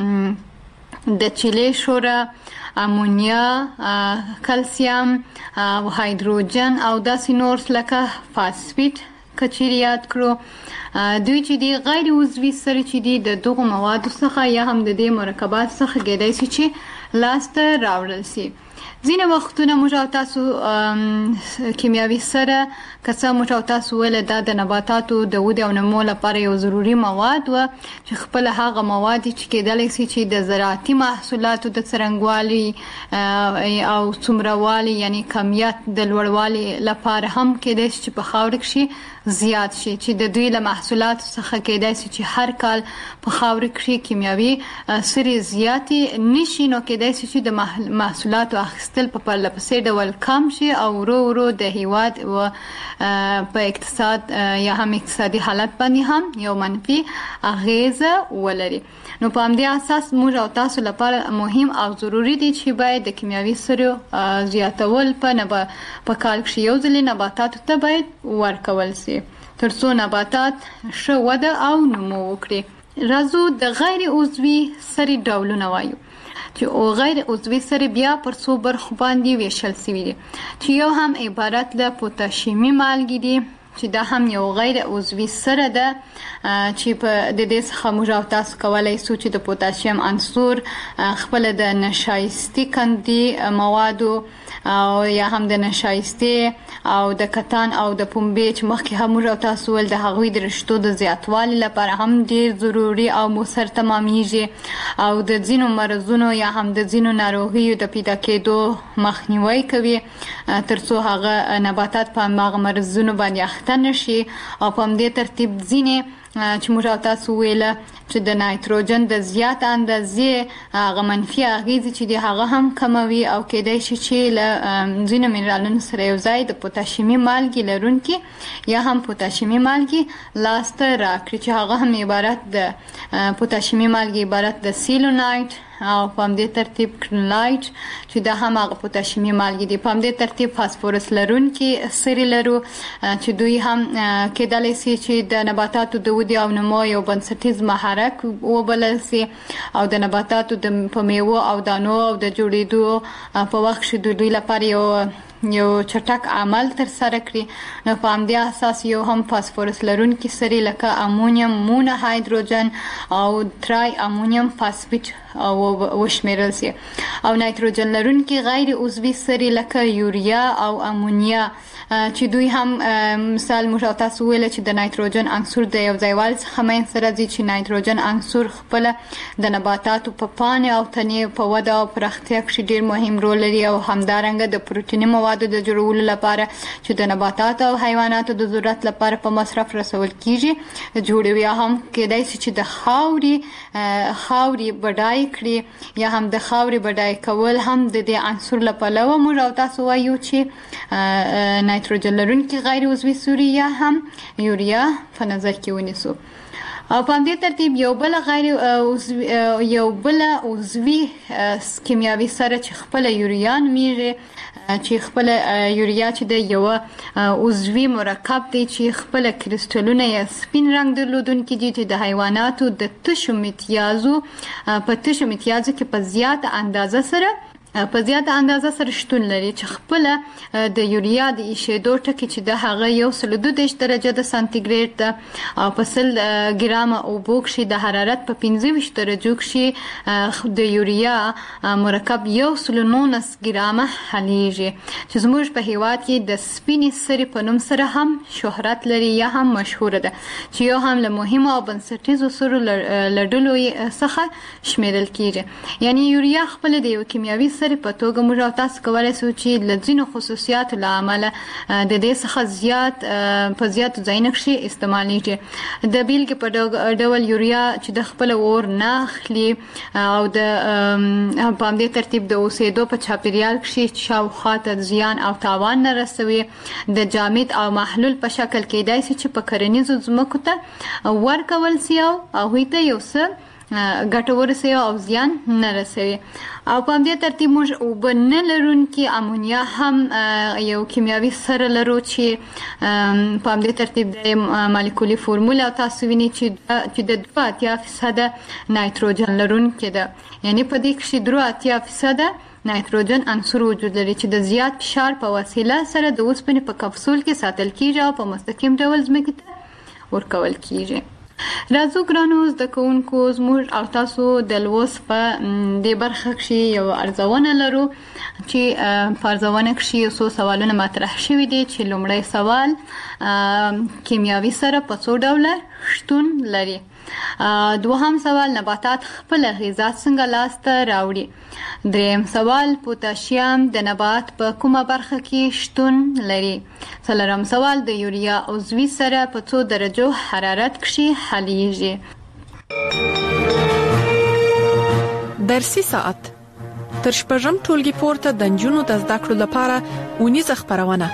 [SPEAKER 3] د چیلې شوره، امونیا، کلسیم او هایدروجن او داسې نور لکه فاسفیټ کچیر یاد کړو. دوی چې دی غیر عضوي سرې چې دی د دغو موادو څخه یا هم د دې مرکبات څخه کېدای شي چې لاسته راوړل شي. ځینې وختونه موږ او تاسو کیمیاوي سره که څه موږ او تاسو ویله دا د نباتاتو د ودې او نمو لپاره یو ضروري مواد و چې خپله هغه مواد چې کېدلی شي چې د زراعتي محصولاتو د څرنګوالي او څومرهوالي یعنی کمیت د لوړوالي لپاره هم کېدای شي چې په خاوره کښې زیات شي، چې د دوی له محصولاتو څخه کېدای شي چې هر کال په خاوره کښې کیمیاوي سرې زیاتې نشي، نو کېدای شي چې د محصولاتو اخیستل په پرله پسې ډول کم شي او ورو ورو د هیواد په اقتصاد یا هم اقتصادي حالت باندې هم یو منفي اغیزه ولري. نو په همدې اساس موږ او تاسو لپاره مهم او ضروري دي چې باید د کیمیاوي سرو زیاتول په کال کښې یو ځلې نباتاتو ته باید ورکول شي تر څو نباتات ښه وده او نمو وکړي. راځو د غیر عضوي سرې ډولونه وایو چې غیر عضوي سرې بیا پر څو برخو باندې ویشل شوي دي چې یو هم عبارت له پوتاشیمي مالګې دي چې دا هم یو غیر عضوي سره ده چې په د دې څخه موږ او تاسو کولی شو چې د پوتاشیم عنصر خپله د نشایستې کندي موادو او یا هم د نشایستې او د کتان او د پنبې چې مخکې هم موږ او تاسو ویل د هغوی د رشتو د زیاتوالي لپاره هم ډېر ضروري او مؤثر تمامیږي او د ځینو مرضونو یا هم د ځینو ناروغیو د پیدا کېدو مخنیوی کوي تر څو هغه نباتات په هغه مرضونو باندې اخته نشي. او په همدې ترتیب ځینې چې موږ او تاسو ویله چې د نایتروجن د زیات اندازې هغه منفي اغیزې چې دی هغه هم کموي او کېدای شي چې له ځینو منرالونو سره یو ځای د پوتاشیمي مالګې لرونکي یا هم پوتاشیمي مالګې لاسته راکړي چې هغه هم عبارت د پوتاشیمي مالګې عبارت د سیلونایټ او په همدې ترتیب کرنلایټ چې دا هم هغه پوتاشیمي مالګې دي. په همدې ترتیب فاسفورس لرونکي سرې لرو چې دوی هم کېدلی شي چې د نباتاتو د ودې او نمو یو بنسټیز محرک وبلل شي او د نباتاتو په میوو او دانو او د جوړېدو په وخت کې دوی لپاره یو چټک عمل تر سره کړي. نو په همدې اساس یو هم فاسفورس لرونکي سرې لکه امونیم مونه هایدروجن او ترای امونیم فاسفیټ وشمیرل شي او نایتروجن لرونکي غیر عضوي سرې لکه یوریا او امونیا چې دوی هم مثال موږ او تاسو ویل چې د نایتروجن عنصر د یو ځایوالي څخه منځته راځي چې نایتروجن عنصر خپله د نباتاتو په پاڼې او تنې په وده او پراختیا کښې ډېر مهم رول لري او همدارنګه د پروټیني موادو د جوړولو لپاره چې د نباتاتو او حیواناتو د ضرورت لپاره په مصرف رسول کېږي جوړوي. هم کېدای شي چې د خاورې بډای کړي یا هم د خاورې بډای کول هم د دې عنصر له پلوه موږ او تاسو وایو چې نایتروجن لرونکي غیر عضوي سرې یا هم یوریا په نظر کې ونیسو. او په همدې ترتیب یو بل عضوي کیمیاوي سره چې خپله یوریا نومیږي چې خپله یوریا چې د یوه عضوي مرکب دی چې خپله کرسټلونه یا سپین رنګ درلودونکي دي چې د حیواناتو د تشو متیازو کې په زیاته اندازه سره په زیاته اندازه سره شتون لري چې خپل د یوریا د ایشېدو ټکي چې د هغه 132 درجه د سانتیګریډ ده او په 100 ګرامه اوبو کې د حرارت په 25 درجو کې د یوریا مرکب 119 ګرامه حلیږي چې زموږ په هیواد کې د سپینې سرې په نوم سره هم شهرت لري یا هم مشهوره ده چې یو هم له مهمو او بنسټیزو سرو لډلو څخه شمیرل کیږي یعنی یوریا خپل د یو کیمیاوي سره په توګه موږ او تاسو کولای شو چې له ځینو خصوصیاتو له امله د دې څخه زیات په زیاتو ځایونو کې استعمالیږي د بیلګې په ډول یوریا چې د خپل اور نه اخلي او د په همدې ترتیب د اوسېدو په چاپیریال کې شاوخوا ته زیان او تاوان نه رسوي د جامد او محلول په شکل کېدای شي چې په کرنیزو ځمکو ته ورکول شي او هغوی ته یو څه ګټور سي او زیان نه رسوي او په همدې ترتیب موږ اوبه نه لرونکي امونیا هم یو کیمیاوي سره لرو چې په همدې ترتیب د مالیکولي فورمول او تاسو وینئ چې د 2% نایتروجن لرونکي ده یعنی په دې کې 3% نایتروجن عنصر وجود لري چې د زیات فشار په وسیله سره د اوسپنې په کپسول کې ساتل کیږي او په مستقیم ډول ځمکې ته ورکول کیږي راځو ګرانو زده کوونکو زموږ او تاسو د لوست په دې برخه کې یو ارزونه لرو چې په ارزونه کې یو څو سوالونه مطرح شوي دي چې لومړی سوال کیمیاوي سره په څو ډوله شتون لري دوهم سوال نباتات خپل غذا څنګه لاسته راوړي دریم سوال پوتاشیم د نبات په کومه برخه کې شتون لري څلورم سوال د یوریا عضوي سره په څو درجو حرارت کې حلیږي
[SPEAKER 2] درسي ساعت تر شپږم ټولګي پورته د نجونو د زده کړو لپاره ونیزه خبرونه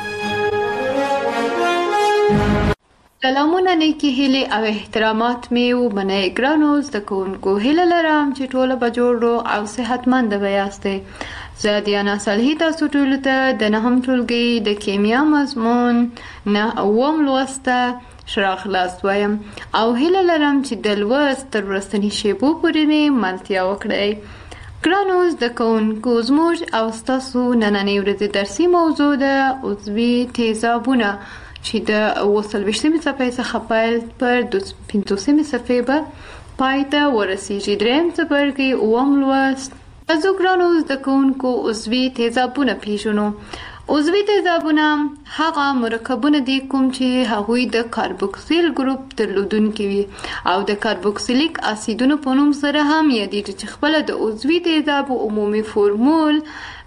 [SPEAKER 3] سلامونه نیکی هیله او احترامات می ومنئ ګرانو زده کوونکو هیله لرم چې ټول به جوړ او صحتمند یاستئ زه دیانا صالحی تاسو ټول ته د نهم ټولګي د کیمیا مضمون نه اوم لوسته شراغ لاس وایم او هیله لرم چې د لوست تر ورستنی شیبو پورې می ملتیا وکړئ ګرانو زده کوونکو زموږ او تاسو نننۍ ورځې درسي موضوع ده عضوي تیزابونه چې د 28مې صفحې څخه پیل پر 50مې صفحې به پای ته ورسیږي دریم څپرکی اووم لوست تاسو ګرانو زده کوونکو عضوي تیزابونه پیژنو عضوي تیزابونه هغه مرکبونه دي کوم چې هغوی د کاربوکسیل ګروپ درلودونکي وي او د کاربوکسیلیک اسیدونو په نوم سره هم یادېږي چې خپل د عضوي تیزابو عمومي فورمول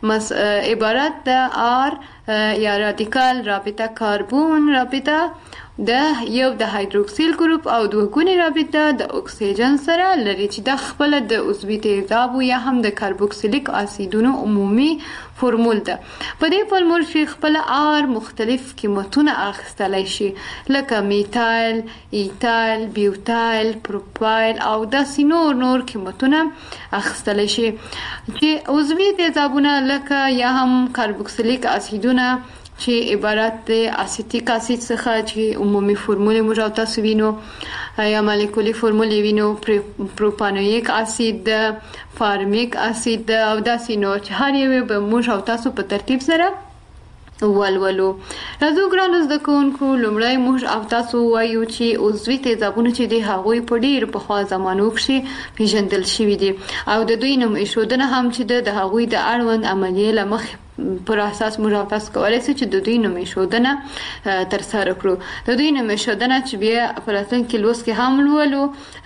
[SPEAKER 3] عبارت د آر یا رادیکال رابطه کاربون رابطه د یو د هایدروکسیل ګروپ او دوه ګونې رابطه د اکسیجن سره لري چې د خپل د عضوي تیزابو یا هم د کاربوکسیلیک اسیدونو عمومي فورمول ده په دې فورمول کې خپل آر مختلف قیمتونه اخیستلی شي لکه میتایل ایتایل بیوتایل پروپایل او داسې نور قیمتونه اخیستلی شي چې عضوي تیزابونه لکه یا هم کاربوکسیلیک اسیدونه چې عبارت د اسیتیک اسید څخه چې عمومي فورمول موږ او تاسو وینو یا مالیکولي فورمول وینو پروپانویک اسید فارمیک اسید او داسې نور چې هر یو به موږ او تاسو په ترتیب سره ولولو راځو ګرانو زده کوونکو لومړی موږ او تاسو وایو چې عضوي تیزابونه چې دي هغوی په ډېر پخوا زمانو کې پیژندل شوي دي او د دوی نوم ایښودنه هم چې د هغوی د اړوند عملیې له مخې پر اساس موږ او تاسو کولای شو چې د دوی نوم ایښودنه ترسره کړو د دوی نوم ایښودنه چې بیا په راتلونکي لوست کې هم لولو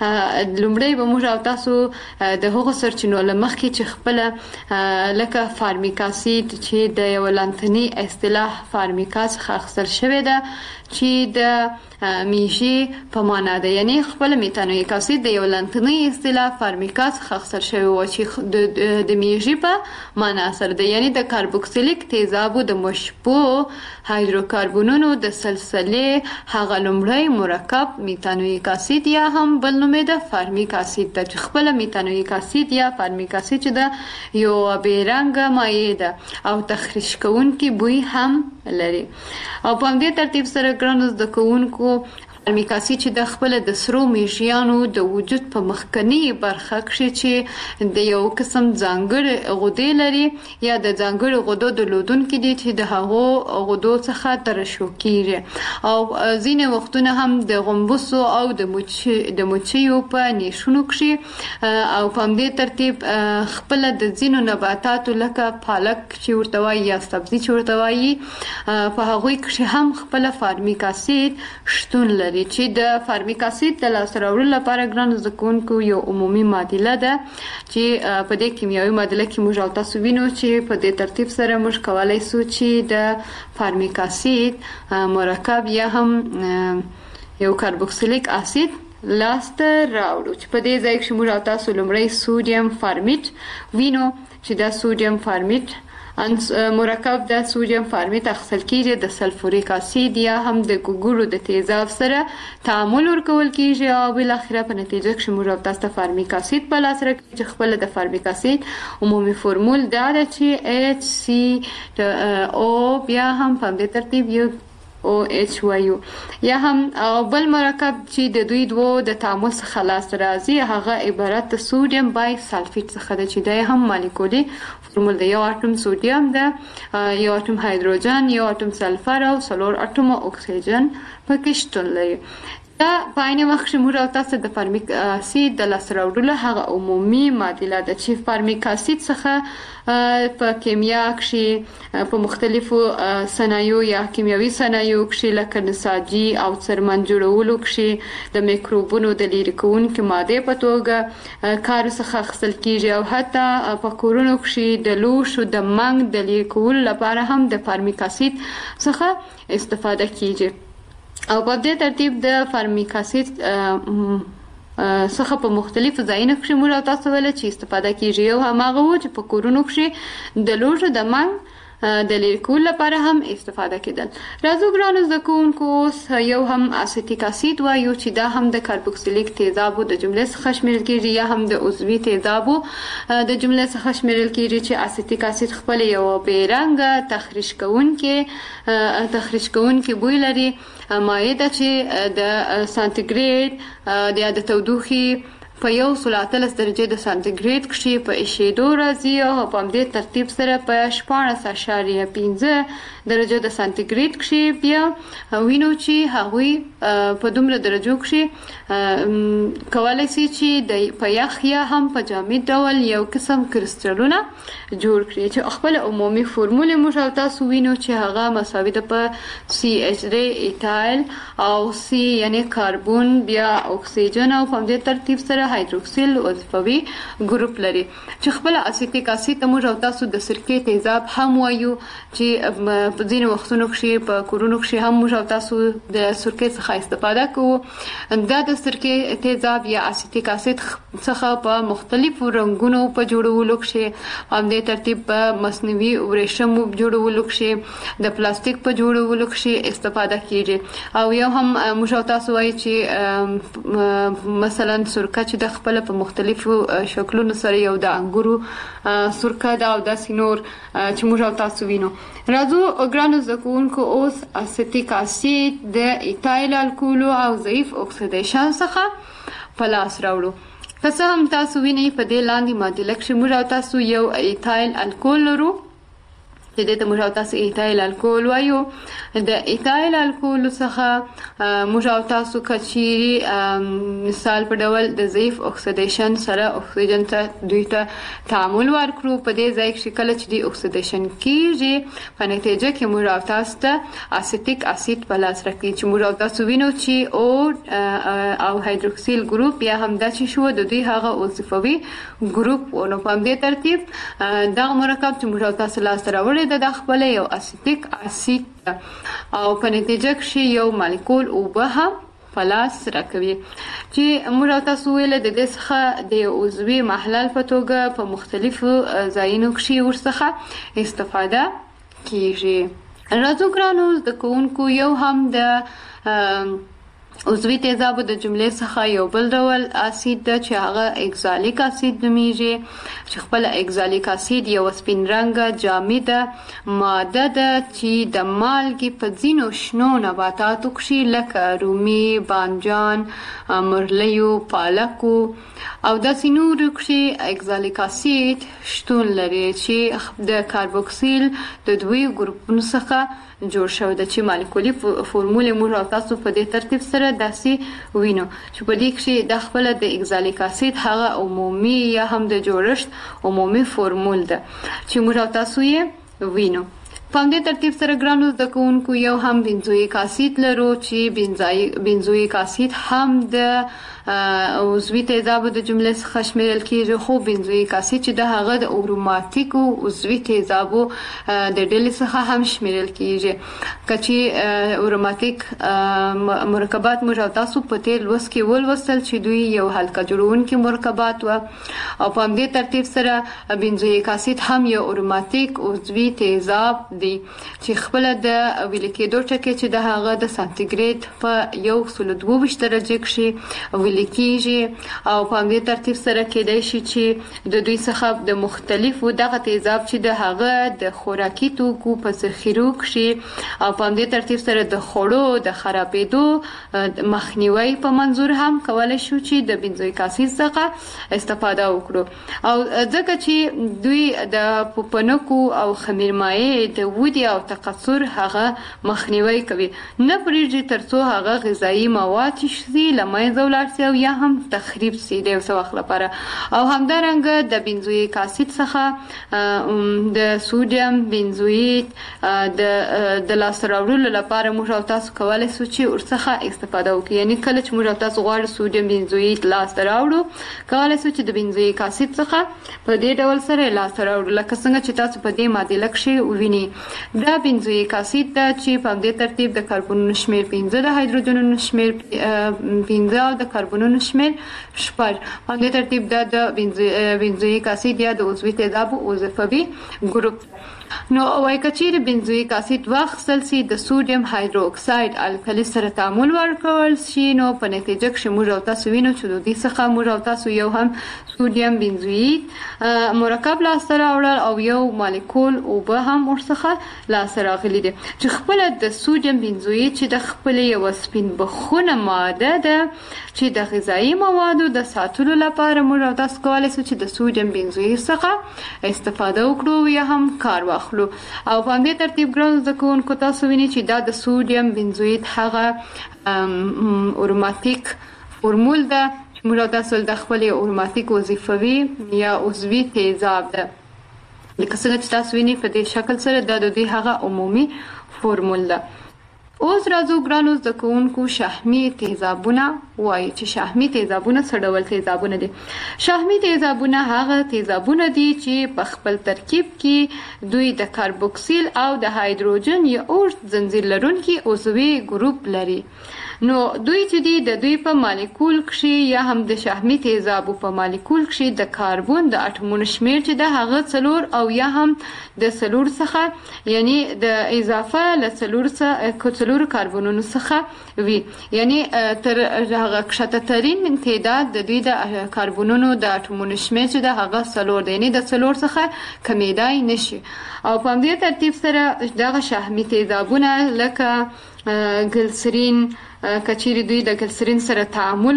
[SPEAKER 3] لومړی به موږ او تاسو د هغو سرچینو له مخکې چې خپله لکه فارمیک اسید چې د یو لاندني اصطلاح فارمیکا څخه اخیستل شوی ده چې د میشي په معنا ده یعنی خپل میتانویک اسید د یو لاندني اصطلاح فارمیکا څخه اخیستل شوی و چې د میشي په معنا سره ده یعنی د کاربوکسیلیک تیزابو د مشبوع هایدروکاربونونو د سلسلې هغه لومړی مرکب میتانویک اسید یا هم بل نوم یې د فارمیک اسید ده چې خپل میتانویک اسید یا فارمیک اسید چې ده یو بې رنګه مایع ده او تخریش کوونکی بوی هم لري او په همدې ترتیب سره ګرانو زده کوونکو فارمیک اسید چې د خپل د سرو میږیانو د وجود په مخکنی برخه کې چې د یو قسم ځانګړي غدې لري یا د ځانګړي غدو درلودونکي دي چې د هغو غدو څخه ترشح کیږي او ځینې وختونه هم د غومبسو او د مچیو په نیشونو کې او په دې ترتیب خپل د ځینو نباتاتو لکه پالک چې ورته وایي یا سبزي چې ورته وایي په هغوی کې هم خپل فارمیک اسید شتون لري چې د فارمیک اسید د لاسته راوړلو لپاره ګران زده کوونکو یو عمومي معادله ده چې په دې کیمیاوي معادله کې موږ او تاسو وینو چې په دې ترتیب سره موږ کولای شو چې د فارمیک اسید مرکب یا هم یو کاربوکسیلیک اسید لاسته راوړو چې په دې ځای کې موږ او تاسو لومړی سودیم فارمیټ وینو چې دا سودیم فارمیټ مرکب د سودیم فارمیټ اخیستل کیږي د سلفوریک اسید یا هم د ګوګړو د تیزاب سره تعامل ورکول کیږي او بل اخره په نتیجه کې موږ تاسو ته فارمیک اسید په لاس راکړي چې خپل د فارمیک اسید عمومي فرمول دا ده چې HCO بیا هم په دې ترتیب یو OH وایو یا هم بل مرکب چې د دوی دوه د تعامل څخه خلاص راځي هغه عبارت د سودیم بای سلفیت څخه ده چې د هم مالیکولي فرمول د یو اټوم سودیم ده یو اټوم هایدروجن یو اټوم سلفر او څلور اټوم اکسیجن پکې شتون لري دا په عین وخت کې موږ تاسو د فارمیک اسید د لاسته راوړلو هغه عمومي معادله ده چې فارمیک اسید څخه په کیمیا کې په مختلفو صنایعو یا کیمیاوي صنایعو کې لکه نساجي او څرمن جوړولو کې د میکروبونو د لرې کوونکو ماده په توګه کار څخه اخیستل کیږي او حتی په کورونو کې د لوښو د منګ د لرې کولو لپاره هم د فارمیک اسید څخه استفاده کیږي او په دې ترتیب د فارمیک اسید څخه په مختلفو ځایونو کې موږ تاسو ول چې استفاده کیږي او هغه و چې په کورونو کې د لوښو د منګ د لرې کولو لپاره هم استفاده کېدل. راځو ګرانو زده کوونکو اوس یو هم اسیتیک اسید وایو چې دا هم د کاربوکسیلیک تیزابو د جملې څخه شمیرل کېږي یا هم د عضوي تیزابو د جملې څخه شمیرل کېږي چې اسیتیک اسید خپل یو بیرنګ تخریش کوونکی بوی لري مایع ده چې د سانتیګریډ د تودوخې په 113 درجه د سانتیګریډ کې په ایشېدو راځي او په دې ترتیب سره په 14.5 درجه د سانتیګریډ کې بیا وینو چې هغوی په دومره درجو کې کولای شي چې په یخ یا هم په جامد ډول یو قسم کرسټلونه جوړ کړي چې خپل عمومي فرمول موږ تاسو وینو چې هغه مساوي ده په CH3 ایتایل او C یعنی کاربون بیا اکسیجن او په دې ترتیب سره هایدروکسیل وظیفوي ګروپ لري چې خپل اسیتیک اسید موږ تاسو د سرکې تیزاب هم وایو چې په ځینو وختونو کې په کورونو کې هم موږ تاسو د سرکې څخه استفاده کوو دا د سرکې تیزاب یا اسیتیک اسید څخه په مختلفو رنگونو په جوړولو کې په دې ترتیب په مصنوعي ورېښمو جوړولو کې د پلاستیک په جوړولو کې استفاده کیږي او یو هم موږ تاسو وایي چې مثلا سرکه چې د خپل په مختلفو شکلونو سره یو د انګورو سرکه دا او د سینور چې موږ تاسو وینو. راځو ګرانو زده کوونکو اوس اسیتیک اسید د ایتایل الکول او ضعیف اکسیدیشن څخه په لاس راوړو. که څه هم تاسو وینئ په دې لاندې معادله کې موږ تاسو یو ایتایل الکول لرو د دې ته موږ تاسو ایتایل الکول وایو. د ایتایل الکول څخه موږ تاسو کچيري مثال په ډول د ضعیف اکسیدیشن سره اکسیجن ته دوی ته تعامل ورکړو په دې ځای کې کله چې د اکسیدیشن کیږي په نتیجه کې موږ تاسو ته اسیتیک اسید په لاس راکړي چې موږ تاسو وینو چې او هایدروکسیل ګروپ یا هم د چې شو د دوی هغه وظیفوي ګروپ ونه په دې ترتیب دا مرکب چې موږ تاسو لاس راوړي د خپل یو اسیتیک اسید او په نتیجه کې یو مالیکول او به هم پلاس راکوي چې موږ تاسو ویل د دې څخه د عضوي محلل په توګه په مختلفو ځایونو کې ورڅخه استفاده کیږي. راځو ګرانو د کوونکو یو هم د عضوي تیزاب د جملې څخه یو بل ډول اسید ده چې هغه اکزالیک اسید نومیږي چې خپل اکزالیک اسید یو سپین رنګه جامده ماده ده چې د مالګې په ځینو شنو نباتاتو کې لکه رومي، بانجان، مرلیو، پالکو او داسې نورو کې اکزالیک اسید شتون لري چې د کاربوکسیل د دوی ګروپونو څخه جوړ شوی ده چې مالیکولي فورمول موږ او تاسو په دې ترتیب سره داسې وینو چې په دې کې د خپل د اکزالیک اسید هغه عمومي یا هم د جوړښت عمومي فورمول ده چې موږ او تاسو یې وینو. په دې ترتیب سره ګرانو زده کوونکو یو هم بنزویک اسید لرو چې بنزویک اسید هم د عضوي تیزابو د جملې څخه شمیرل کیږي خو بنزویک اسید چې د هغه د اروماتیکو عضوي تیزابو د ډلې څخه هم شمیرل کیږي کچې اروماتیک مرکبات موږ تاسو په تیر لوست کې ولوستل چې دوی یو حلقه جوړونکي مرکبات و او په دې ترتیب سره بنزویک اسید هم یو اروماتیک عضوي تیزاب دی چې خپل د ویل کېدو ټکي چې د هغه د سانتیګریډ په 122 درجه کې ویل کېږي او په دې ترتیب سره کېدای شي چې د دوی څخه د مختلفو دغه تیزاب چې د هغه د خوراکي توکو په ذخیرو کې او په دې ترتیب سره د خوړو د خرابېدو مخنیوي په منظور هم کولای شو چې د بنزویک اسید څخه استفاده وکړو او ځکه چې دوی د پوپنکو او خمیرمایع د ودې او تکثر هغه مخنیوي کوي نه پرېږدي ترڅو هغه غذایی مواد شي لمنځه ولاړ شي او یا هم تخریب شي د یو وخت لپاره او همدارنګه د بنزویک اسید څخه د سودیم بنزویت د لاسته راوړلو لپاره موږ تاسو کولای شو چې ورڅخه استفاده وکړو یعنی کله چې موږ تاسو غواړو سودیم بنزویت لاسته راوړو کولای شو چې د بنزویک اسید څخه په دې ډول سره لاسته راوړو لکه څنګه چې تاسو په دې معادله کې ووینئ دا بنزویک اسید ده چې په دې ترتیب د کاربونونو شمیر 15 د هایدروجنونو شمیر 15 او د کاربونونو شمیر 6 په دې ترتیب د بنزویک اسید یا د عضوي تیزابو وظیفوي ګروپ نو وای کچیر بنزویک اسید واخصل سي د سودیم هایدروکساید الکلی سره تعامل ورکول شي نو په نتیجه کې موږ تاسو وینو چې د دې څخه موږ تاسو یو هم سودیم بنزویت مرکب لاسته راوړل او یو مالیکول او به هم ورڅخه لاسته راغلي دي چې خپل د سودیم بنزویت چې د خپل یو سپین بخونه ماده ده چې د غذایی موادو د ساتلو لپاره موږ تاسو کولای شو چې د سودیم بنزویت څخه استفاده وکړو یا هم کار واخلو او په دې ترتیب ګران زده کوونکو تاسو وینئ چې دا د سودیم بنزویت هغه اروماتیک فورمول ده موږ تاسو د خپل اروماتیک وظیفوي یا عضوي تیزاب ده لکه څنګه چې تاسو وینئ په دې شکل سره د دوی هغه عمومي فورمول ده. اوس راځو ګرانو زده کوونکو شحمي تیزابونه وایي چې شحمي تیزابونه څه ډول تیزابونه دي. شحمي تیزابونه هغه تیزابونه دي چې په خپل ترکیب کې دوی د کاربوکسیل او د هایدروجن یا اوږد زنځیر لرونکي عضوي ګروپ لري. نو دوی چې دي د دوی په مالیکول کې یا هم د شحمي تیزابو په مالیکول کې د کاربن د اټومونو شمیر چې د هغه څلور او یا هم د څلور څخه یعنی د اضافه له څلور کاربنونو څخه وي یعنی تر هغه کښته ترين تعداد د دوی د کاربنونو د اټومونو شمیر چې د هغه څلور دی یعنی د څلور څخه کمیدای نشي او په دې ترتیب سره دغه شحمي تیزابونه لکه ګلسرین کچيري دوی د ګلسرین سره تعامل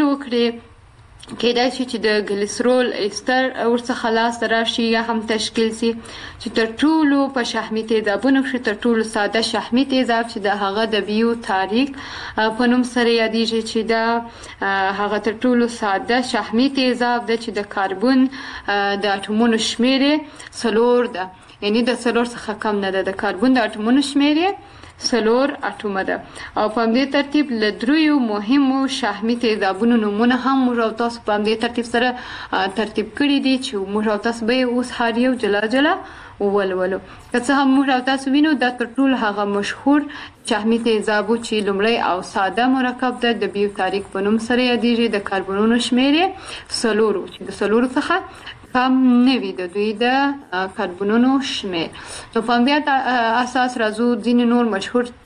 [SPEAKER 3] وکړي کېدای شي چې د ګلیسرول ایستر ورڅخه لاس راشي یا هم تشکیل شي چې تر ټولو په شحمي تیزابونو کې تر ټولو ساده شحمي تیزاب چې د هغه د بیو تاریک په نوم سره یادېږي چې دا هغه تر ټولو ساده شحمي تیزاب د چې د کاربن د اټومونو شمیر 4 ده یعنی د 4 څخه کم نه ده د کاربن د اټومونو شمیر 4 اټومه ده او په دې ترتیب له دریو مهمو شحمي تیزابونو نومونه هم موږ تاسو په دې ترتیب سره ترتیب کړی دي چې موږ تاسو به اوس هر یو جلا جلا ولولو که څه هم موږ تاسو وینو دا تر ټولو هغه مشهور شحمي تیزابو چې لومړی او ساده مرکب ده د بیو تاریک په نوم سره یادېږي د کاربنونو شمیر 4 چې د 4 څخه کم نوي د دوی د کاربنونو شمیر نو په دې اساس راځو ځینې نور مشهور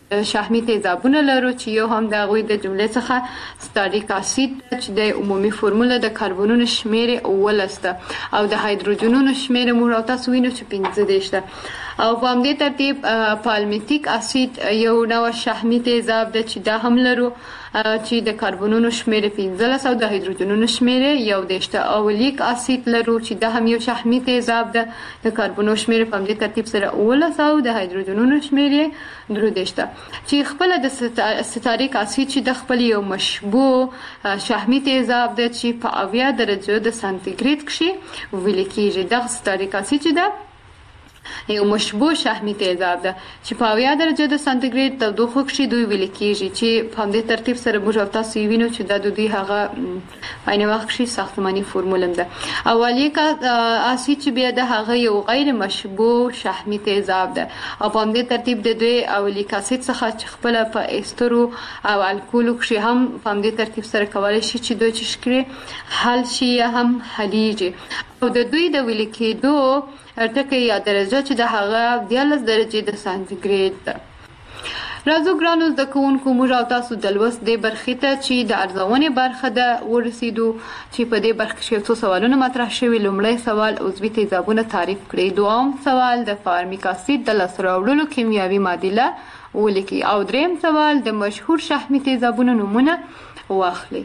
[SPEAKER 3] شحمي تیزابونه لرو چې یو هم د غوي د جملې څخه ستاریک اسید چې د عمومي فرموله د کاربونونو شمیر 18 او د هایدروجنونو شمیر موږ تاسو وینئ چې 15 ده او په همدې ترتیب پالمیتیک اسید یو نوع شحمي تیزاب ده چې دا هم لرو چې د کاربونونو شمیر 15 او د هایدروجنونو شمیر 11 او لیک اسید لرو چې دا هم یو شحمي تیزاب ده د کاربونو شمیر په همدې ترتیب سره 18 او د هایدروجنونو شمیر 13 چې خپل د ستاریک اسید چې د خپل یو مشبوع شحمي تیزاب ده چې په 80 درجه د سانتیګریډ کې ویل کېږي د ستاریک اسید چې ده یو مشبوع شحمي تیزاب ده چې په 80 درجه د سانتیګریډ تودوخه کې دوی ویل کېږي چې په همدې ترتیب سره موږ تاسو وینو چې د دوی هغه په عین وخت کې ساختماني فرموله ده. اولیک اسید چې بیا د هغه یو غیر مشبوع شحمي تیزاب ده او په همدې ترتیب د دوی اولیک اسید څخه چې خپل په استرو او الکولو کې هم په همدې ترتیب سره کولای شي چې دوی چې شکل حل شي یا هم حلیږي او د دوی د ویل کېدو ارتکه یا درجه چې د هغه 14 درجه د سانتیګریډ ده. راځو ګرانو زده کوونکو موږ او تاسو د لوست د برخې ته چې د ارزونې برخه ده ورسېدو چې په دې برخه کې څو سوالونه مطرح شوي. لومړی سوال عضوي تیزابونه تعریف کړئ. دوم سوال د فارمیک اسید د لاسته راوړلو کیمیاوي معادله ولیکئ او دریم سوال د مشهور شحمي تیزابونو نومونه واخلئ.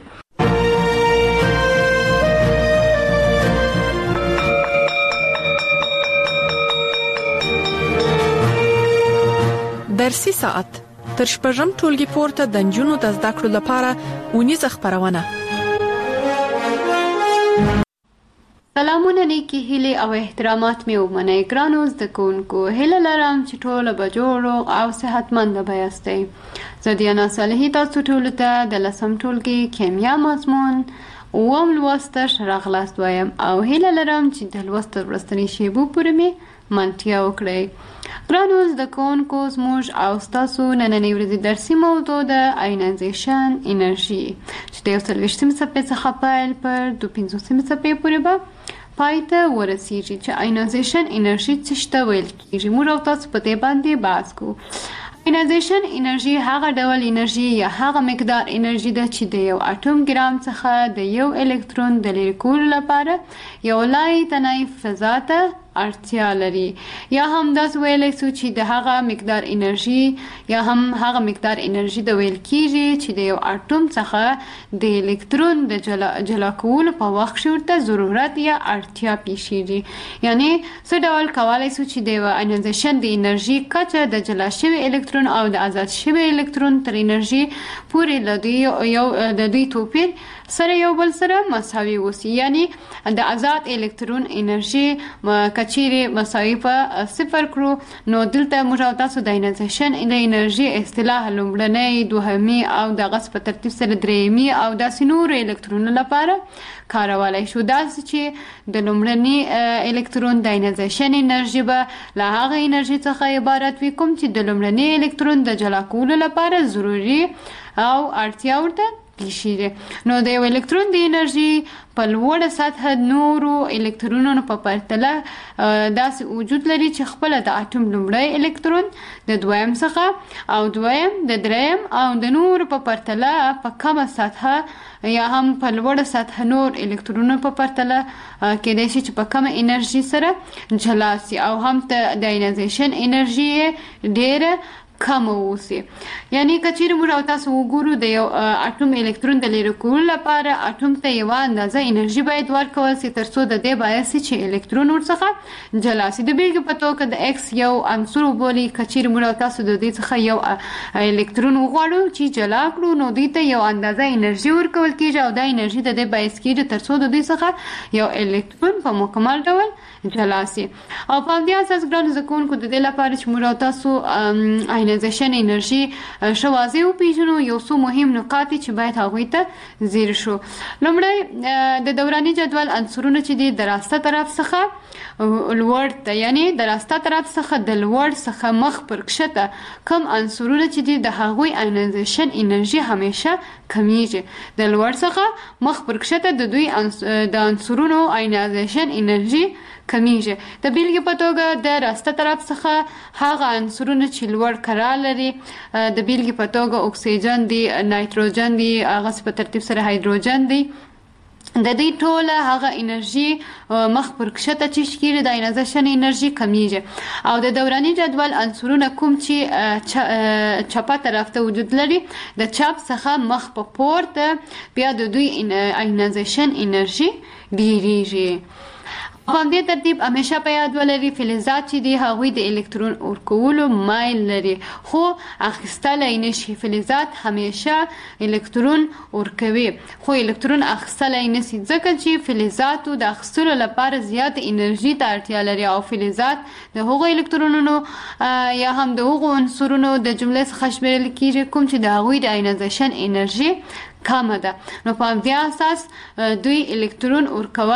[SPEAKER 2] درسي ساعت تر شپږم ټولګي پورته د نجونو د زده کړو لپاره ونیزه خبرونه.
[SPEAKER 3] سلامونه نیکی هیله او احترامات می ومنئ ګرانو زده کوونکو. هیله لرم چې ټول به جوړ او صحتمند یاستئ. زه دیانا صالحی تاسو ټول ته د لسم ټولګي کیمیا مضمون اوم لوست راغلاست وایم او هیله لرم چې د لوست ورستنی شیبو پورې می منتیا وکړئ. ګرانو زده کوونکو زموږ او ستاسو نننۍ ورځې درسي موضوع د آینایزیشن انرژي چې د 40 صفحې څخه پیل پر 250 صفحې پورې به پای ته ورسیږي چې آینایزیشن انرژي څه ته ویل کېږي. موږ او تاسو په دې باندې بحث کوو. آینایزیشن انرژي هغه ډول انرژي یا هغه مقدار انرژي ده چې د یو اټوم ګرام څخه د یو الکترون د لرې کولو لپاره یو لای تنای فضا ته اړتیا لري یا هم داس ویلای سو چې د هغه مقدار انرژي یا هم هغه مقدار انرژي د ویل کېږي چې د یو اټوم څخه د الکترون د جلا کولو په وخت کې ورته ضرورت یا اړتیا پیښیږي. یعنی څه ډول کولای سو چې د آینایزیشن د انرژي کچه د جلا شوی الکترون او د آزاد شوی الکترون تر انرژي پورې لدی یو د دوی توپیر سره یو بل سره مساوي وسی. یعنی د آزاد الکترون انرژي کچيري مساوي په صفر کړو نو دلته موږ تاسو د آینایزیشن د انرژي اصطلاح لومړنۍ دوهمي او د غص په ترتیب سره درېمي او د سنور الکترون لپاره کارولای شو. دا چې د لومړني الکترون د آینایزیشن انرژي به له هغه انرژي څخه عبارت وي کوم چې د لومړني الکترون د جلا کولو لپاره ضروري او اړتیا ورته پیښیږي. نو د یو الکترون د انرژي په لوړه سطح نورو الکترونونو په پرتله داسې وجود لري چې خپل د اټوم لومړی الکترون د دویم څخه او دویم د دریم او د نورو په پرتله په کمه سطح یا هم په لوړه سطح نور الکترونونو په پرتله کېدای شي چې په کمه انرژي سره جلا سي او هم د آینایزیشن انرژي ډېره کم اوسي. یعنی کچیر موږ تاسو وګورو د یو اټوم الکترون د لرې کولو لپاره اټوم ته یو اندازه انرژي باید ورکول شي ترڅو د دې باعث چې الکترون ورڅخه جلا شي. د بیلګې په توګه د ایکس یو عنصر وبولي کچیر موږ تاسو د دې څخه یو الکترون وغواړو چې جلا کړو نو دوی ته یو اندازه انرژي ورکول کیږي او دا انرژي د دې باعث کیږي ترڅو د دوی څخه یو الکترون په مکمل ډول جلا شي. او په دې اساس ګران زده کوونکو د دې لپاره چې موږ تاسو آینایزیشن انرژي شوازی او پیژنو یو څو مهم نکات چې باید هغوی ته ځیر شو. لومړی د دوراني جدول عنصرونه چې د راسته طرف څخه لوړ ته یعنی د راسته طرف څخه د لوړ څخه مخ پر کښته کم عنصرونه چې د هغوی آینایزیشن انرژي همیشه کمیږي. د لوړ څخه مخ پر کښته د دوی د عنصرونو آینایزیشن انرژي کمیږي. د بیلګې په توګه د راسته طرف څخه هغه عنصرونه چې لوړ کرا لري د بیلګې په توګه اکسیجن دی، نایتروجن دی، هغه په ترتیب سره هایدروجن دی، د دې ټوله هغه انرژي مخ پر کښته چې شکیږي د آینازیشن انرژي کمیږي. او د دوراني جدول عنصرونه کوم چې چپه طرف ته وجود لري د چپ څخه مخ په پورته بیا د دوی آینازیشن انرژي ډیریږي. په دې ترتیب همیشه په یاد ولري فلزات چې دي هغوی د الکترون ورکولو مایل لري خو اخیستلی نشي. فلزات همیشه الکترون ورکوي خو الکترون اخیستلی نشي ځکه چې فلزاتو د اخیستلو لپاره زیات انرژي ته اړتیا لري او فلزات د هغو الکترونونو یا هم د هغو عنصرونو د جملې څخه شمیرل کیږي کوم چې د هغوی د آینازیشن انرژي کمه ده. نو په دې اساس دوی الکترون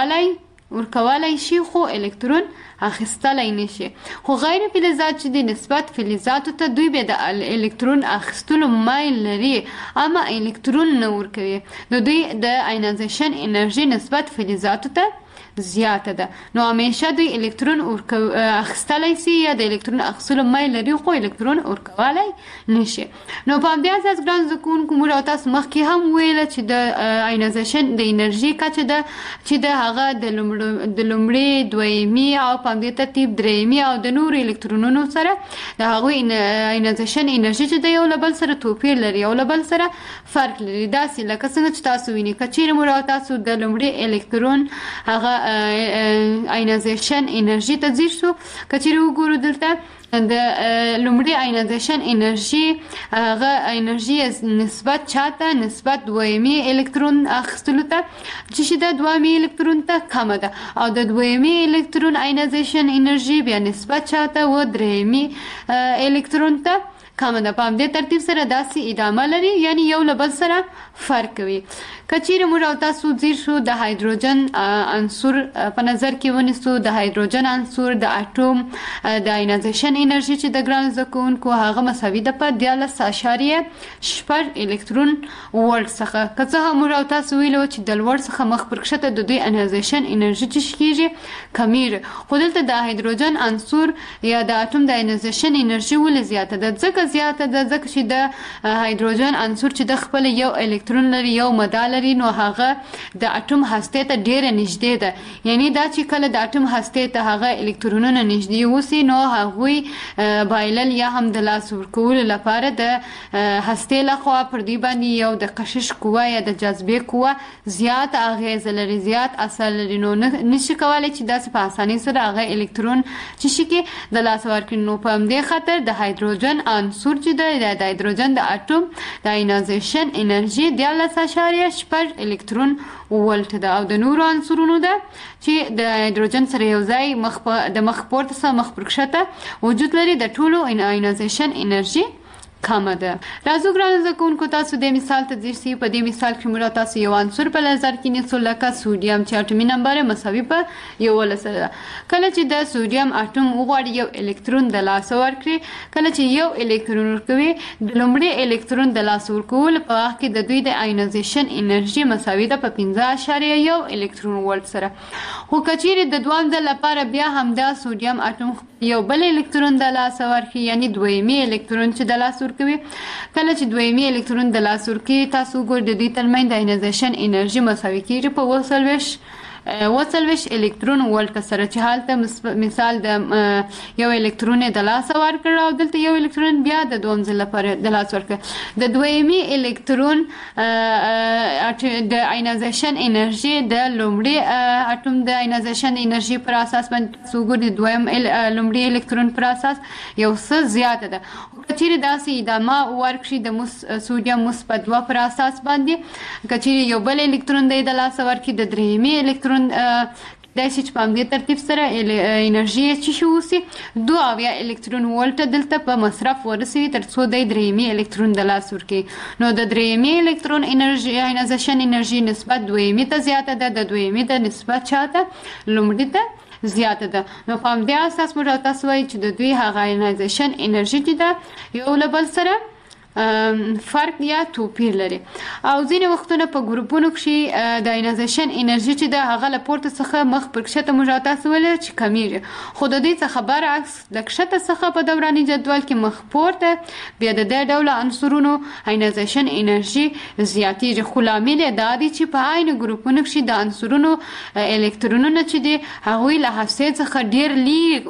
[SPEAKER 3] ورکولای شي خو الکترون اخیستلی نشي. خو غیر فلزات چې د نسبت فلزاتو ته دوی به د الکترون اخیستلو مایل لري اما الکترون نه ورکوي. نو دوی د آینازیشن انرژي نسبت فلزاتو ته زیاته ده. نو همیشه دوی الکترون اخیستلی سي یا د الکترون اخیستلو مایل لري خو الکترون ورکولای نشي. نو په دې اساس ګران زده کوونکو موږ او تاسو مخکې هم ویل چې د آینازیشن د انرژي کچه ده چې د هغه د لومړي دویمي او په دې ترتیب درېیمي او د نورو الکترونونو سره د هغوی آینازیشن انرژي چې د یو له بل سره توپیر لري یو له بل سره فرق لري. داسې لکه څنګه چې تاسو وینئ که چیرې موږ او تاسو د لومړي الکترون هغه آینازیشن انرژي ته ځیر شو که چیرې وګورو دلته د لومړي آینازیشن انرژي هغه انرژي نسبت چاته نسبت دویمي الکترون اخیستلو ته چې د دویمي الکترون ته کمه ده او د دویمي الکترون آینازیشن انرژي بیا نسبت چاته و درېیمي الکترون ته کمه ده. په دې ترتیب سره داسې ادامه لري یعنی یو له بل سره فرق کوي. که چیرې موږ او تاسو ځیر شو د هایدروجن عنصر په نظر کې ونیسو د هایدروجن عنصر د اټوم د آینازیشن انرژي چې د ګران زده کوونکو هغه مساوي ده په 13.6 الکترون ولټ څخه. که څه هم موږ او تاسو ویلو چې د لوړ څخه مخ پر کښته د دوی آینازیشن انرژي چې کیږي کمیږي خو دلته د هایدروجن عنصر یا د اټوم د آینازیشن انرژي ولې زیاته ده؟ ځکه زیاته ده ځکه چې د هایدروجن عنصر چې د خپل یو الکترون لري یو مدار نو هغه د اټوم هسته ته ډیره نږدې ده. یعنی دا چې کله د اټوم هسته ته هغه الکترونونه نږدې وسی نو هغوی بایلل یا هم د لاس ورکولو لپاره د هسته لخوا پر دې باندې یو د کشش قوه یا د جاذبې قوه زیات اغیز لري زیات اثر لري. نو نشي کولای چې داسې په اسانۍ سره هغه الکترون چې شي کې د لاس ورکړي. نو په همدې خاطر د هایدروجن عنصر چې د هایدروجن د اټوم د آینازیشن انرژي 13.6 الکترون ولټ ده او د نورو عنصرونو ده چې د هایدروجن سره یو ځای د مخ پورته سره مخ پر کښته وجود لري د ټولو آینازیشن انرژي کمه ده. راځو ګران زده کوونکو تاسو د مثال ته ځیر سئ. په دې مثال کې موږ تاسو یو عنصر په نظر کې نیسو لکه سوډیم چې اټومي نمبر مساوي په 11 ده. کله چې د سوډیم اټوم وغواړي یو الکترون د لاسه ورکړي کله چې یو الکترون ورکوي د لومړي الکترون د لاسه ورکولو په وخت کې د دوی د آینازیشن انرژي مساوي ده په 15.1 الکترون ولټ سره. خو که چیرې د دویم ځل لپاره بیا همدا سوډیم اټوم یو بل الکترون د لاسه ورکړي یعنی دویمي الکترون چې د لاسه ورکوي کله چې دویمي الکترون د لاسه ورکوي تاسو ګورئ د دوی ترمنځ د آینازیشن انرژي مساوي کیږي په 40 الکترون ولټ سره چې حالته مثال د یو الکترون د لاسه ورکړ او دلته یو الکترون بیا د دویم ځل لپاره د لاسه ورکړ د دویمي الکترون د آینازیشن انرژي د لومړي اټوم د آینازیشن انرژي پر اساس باندې څوګور د دویم لومړي الکترون پر اساس یو څه زیاته ده. کچېرې داسې ادامه ورکړي د سوډیم مثبت 2 پر اساس باندې کچېرې یو بل الکترون د لاسه ورکړي د درېیمي الکترون داسې چې په همدې ترتیب سره انرژي چې شي اوسي 2 الکترون ولټ دلته په مصرف ورسوي تر څو د درېیمي الکترون د لاس ورکړي. نو د درېیمي الکترون انرژي آینازیشن انرژي نسبت دویمي ته زیاته ده د دویمي د نسبت چاته لومړي ته زیاته ده. نو په همدې اساس موږ تاسو وایي چې د دوی هغه آینازیشن انرژي چې ده یو له بل سره فرق یا توپیر لري او ځینې وختونه په ګروپونو کې د اینرژیشن انرژي چې د هغه له پورته څخه مخ پر کښته موږ او تاسو ولر چې کمیږي خو د دې څخه برعکس د کښته څخه په دوراني جدول کې مخ پورته بیا د دې ډول عنصرونو اینرژیشن انرژي زیاتېږي خو لامل دا دی چې په عین ګروپونو کې د عنصرونو الکترونونه چې دي هغوی له هستې څخه ډیر لیرې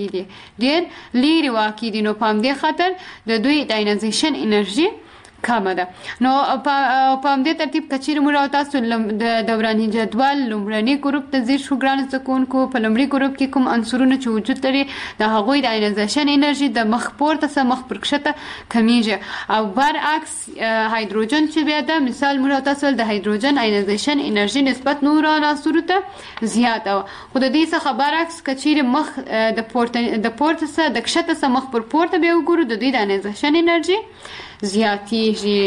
[SPEAKER 3] واقع دي نو په همدې خاطر د دوی د اینرژیشن انرژي کمه ده نو په همدې ترتیب کچیر موږ او تاسو د دوراني جدول لومړني ګروپ ته ځیر شو ګران زکونکو په لومړي ګروپ کې کوم عنصرونه چې وجود لري د هغوی د اینرژیشن انرژي د مخ پورته څخه مخ پر کښته کمیږي او برعکس هایدروجن چې بیا د مثال موږ او تاسو د هایدروجن اینرژیشن انرژي نسبت نور عناصرو ته زیاته خو د دې څخه برعکس کچیر مخ د پورته څخه د کښته څخه مخ پر پورته به وګورو د دې د اینرژیشن انرژي زیاتېږي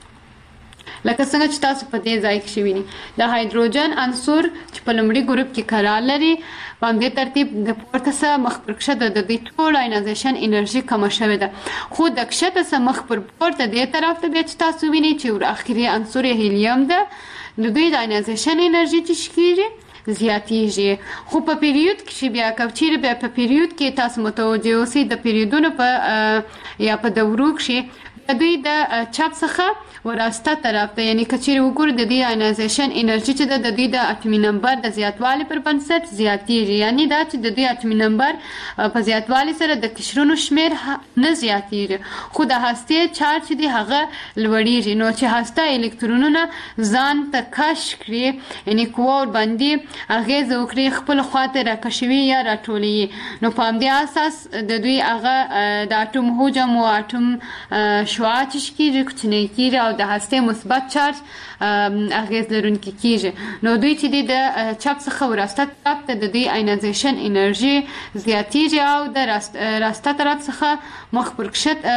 [SPEAKER 3] لکه څنګه چې تاسو په دې ځای کې شویني د هایدروجن عنصر چې په لومړي ګروپ کې قرار لري په همدې ترتیب د پورته څخه مخ پر کښته د دې ټول اینرژیشن انرژي کمه شوې ده خو د کښته څخه مخ پر پورته دې طرف ته بیا چې تاسو وینئ چې اخري عنصر هیلیم ده د دوی د اینرژیشن انرژي چې کېږي زیاتېږي خو په پیریود کې بیا کوچیر بیا په پیریود کې تاسو متوجه اوسئ د پیریودونو په یا په دورو کې د دوی د چپ څخه وراسته طرف ته یعنی کچیر وګورو د دې اینرژیشن انرژي چې د دوی د اټومي نمبر د زیاتوالي پر بنسټ زیاتېږي یعنی دا چې د دوی اټومي نمبر په زیاتوالي سره د قشرونو شمیر نه زیاتېږي خو د هستې چارج دی هغه لوړېږي نو چې هسته الکترونونه ځان ته کش کړي یعنی قوه ور باندې اغیز وکړي خپل خواته راکشوي یا راټولوي نو په همدې اساس د دوی هغه د اټوم حجم او اټوم شعاع چې کېږي کوچنی کېږي او د هستې مثبت چارج اغیز لرونکي کېږي نو دوی چې د چپ څخه وراسته طرف ته د دوی اینرژیشن انرژي زیاتېږي او د راسته طرف څخه مخ پر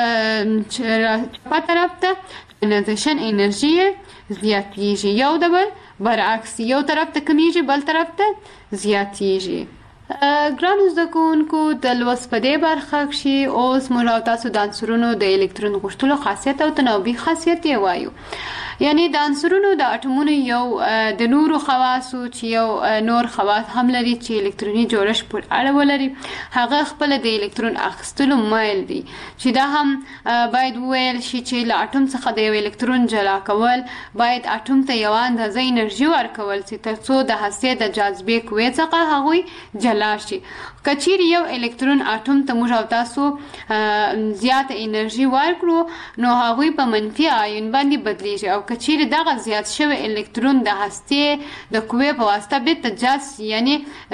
[SPEAKER 3] کښته چپه طرف ته اینرژیشن انرژي زیاتېږي یو د بل برعکس یو طرف ته کمیږي بل طرف ته زیاتېږي ګرانو زده کوونکو د لوست په دې برخه کې اوس موږ تاسو د عنصرونو د الکترون غوښتلو خاصیت او تناوبي خاصیت یې وایو یعنی د عنصرونو د اټومونو یو د نورو خواصو چې یو نور خواص هم لري چې الکتروني جوړښت پر اړه ولري هغه خپل د الکترون اخیستلو مایل دي چې دا هم باید وویل شي چې له اټوم څخه د یو الکترون جلا کول باید اټوم ته یو اندازه انرژي ورکول چې ترڅو د هستې د جاذبې قوې څخه هغوی جلا شي کچیر یو الکترون اټوم ته موږ او تاسو زیات انرژي ورکړو نو هغوی په منفي آیون باندې بدلیږي او کچیر دغه زیات شوی الکترون د هستې د قوې په واسطه بیرته جذب یعنی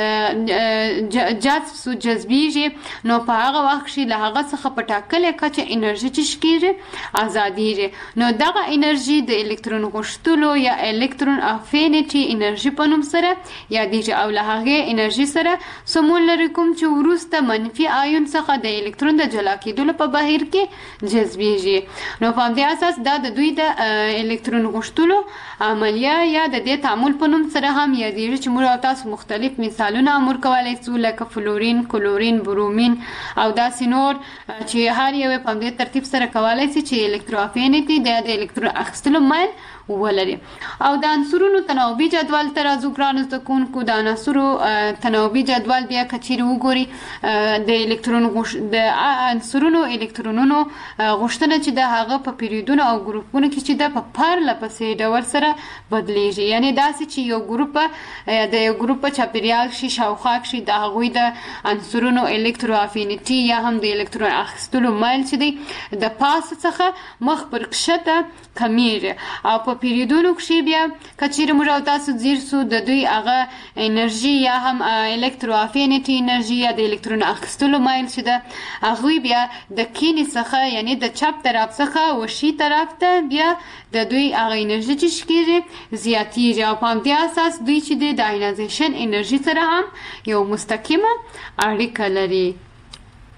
[SPEAKER 3] جذبیږي نو په هغه وخت کې له هغه څخه په ټاکلې کچه انرژي چې کېږي ازادېږي نو دغه انرژي د الکترون غوښتلو یا الکترون افینټي انرژي په نوم سره یادېږي او له هغې انرژي سره سمون لري کوم چې وروسته منفي آیون څخه د الکترون د جلا کېدلو په بهیر کې جذبېږي نو په همدې اساس دا د دوی د الکترون غوښتلو عملیه یا د دې تعامل په نوم سره هم یادېږي چې موږ تاسو مختلف مثالونه امر کولای شو لکه فلورین کلورین برومین او داسې نور چې هر یو په دې ترتیب سره کولای شي چې الکتروافینټي د الکترون اخیستلو مایل ولري او د عنصرونو تناوبي جدول ته راځو ګرانو زده کوونکو د عناصرو تناوبي جدول بیا کچیر وګوري د الکترون د عنصرونو الکترونونو غوښتنه چې د هغه په پیریودونو او ګروپونو کې چې د په پرله پسې ډول سره بدلیږي یعنی داسې چې یو ګروپ د یو ګروپ چاپیریال شي شاوخوا شي د هغوی د عنصرونو الکتروافینټي یا هم د الکترون اخیستلو مایل چې دی د پاسه څخه مخ پر کښته کمیږي او په پیریودونو کې بیا کچیر موږ تاسو ځیر سو د دوی هغه انرژي یا هم الکتروافینټي انرژي یا د الکترون اخیستلو مایل چې ده هغوی بیا د کینې څخه یعنی د چپ طرف څخه وشي طرف ته بیا د دوی هغه انرژي چې کېږي زیاتېږي او په همدې اساس دوی چې د اینرژیشن انرژي سره هم یو مستقیمه اړیکه لري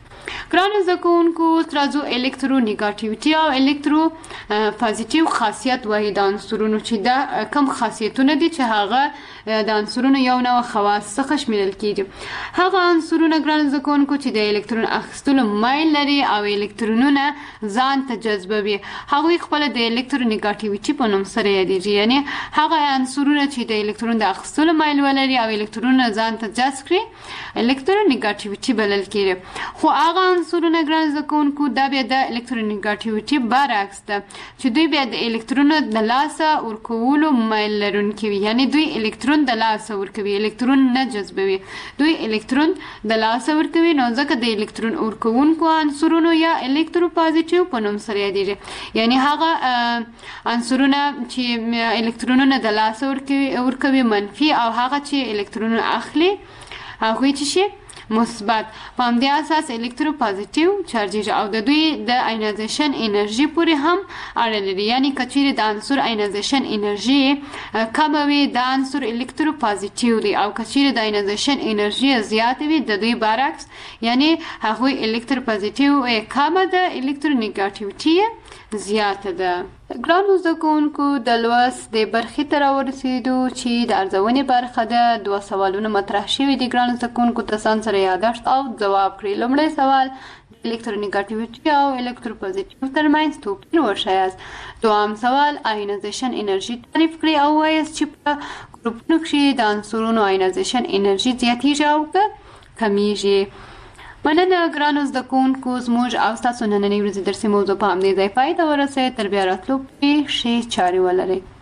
[SPEAKER 3] ګرانو زده کوونکو ترڅو الکترونیګاتیویټي او الکترو پوزټیو خاصیت وایي د عنصرونو چې دا کم خاصیتونه دي چې هغه د عنصرونو یو نوع خواص څخه شمیرل کیږي. هغه عنصرونه ګرانو زده کوونکو چې د الکترون اخیستلو مایل لري او الکترونونه ځان ته جذبوي هغوی خپل د الکترونیګاتیویټي په نوم سره یادېږي. یعنی هغه عنصرونه چې د الکترون د اخیستلو مایل ولري او الکترونونه ځان ته جذب کړي الکترونیګاتیویټي بلل کیږي. خو هغه عنصرونه ګرانو زده کوونکو دا بیا د الکترونیګاتیویټي برعکس ده چې دوی بیا د الکترونو د لاسه ورکولو مایل لرونکي وي. یعنی دوی الکترون د لاسه ورکوي الکترون نه جذبوي. دوی الکترون د لاسه ورکوي نو ځکه د الکترون ورکوونکو عنصرونو یا الکتروپوزټیو په نوم سره یادېږي. یعنی هغه عنصرونه چې الکترونونه د لاسه ورکوي منفي او هغه چې الکترونونه اخلي هغوی چې شي مثبت. په همدې اساس الکتروپوزټیو چارجیږي او د دوی د آینایزیشن انرژي پورې هم اړه لري. یعنی که چیرې د عنصر آینایزیشن انرژي کمه وي د عنصر الکتروپوزټیو دی او که چیرې د آینایزیشن انرژي زیاته وي د دوی برعکس یعنی هغوی الکتروپوزټیو کمه ده الکترونیګاتیویټي زیاته ده. ګرانو زده کوونکو د لوست د برخې ته راورسېدو چې د ارزونې برخه ده. 2 سوالونه مطرح شوي دي ګرانو زده کوونکو ته ځان سره یادداشت او ځواب کړئ. لومړی سوال د الکترونیګاتیویټي او الکتروپوزټیو ترمنځ توپیر وښایاست. دویم سوال آینایزیشن انرژي تعریف کړئ او ووایاست چې په ګروپونو کښې د عنصرونو آینایزیشن انرژي زیاتیږي او که کمیږي. مننه ګرانو زده کوونکو زموږ او ستاسو نننۍ ورځې درسي موضوع په همدې ځای پای ته ورسېد. تر بیا راتلو پورې ښې چارې ولرئ.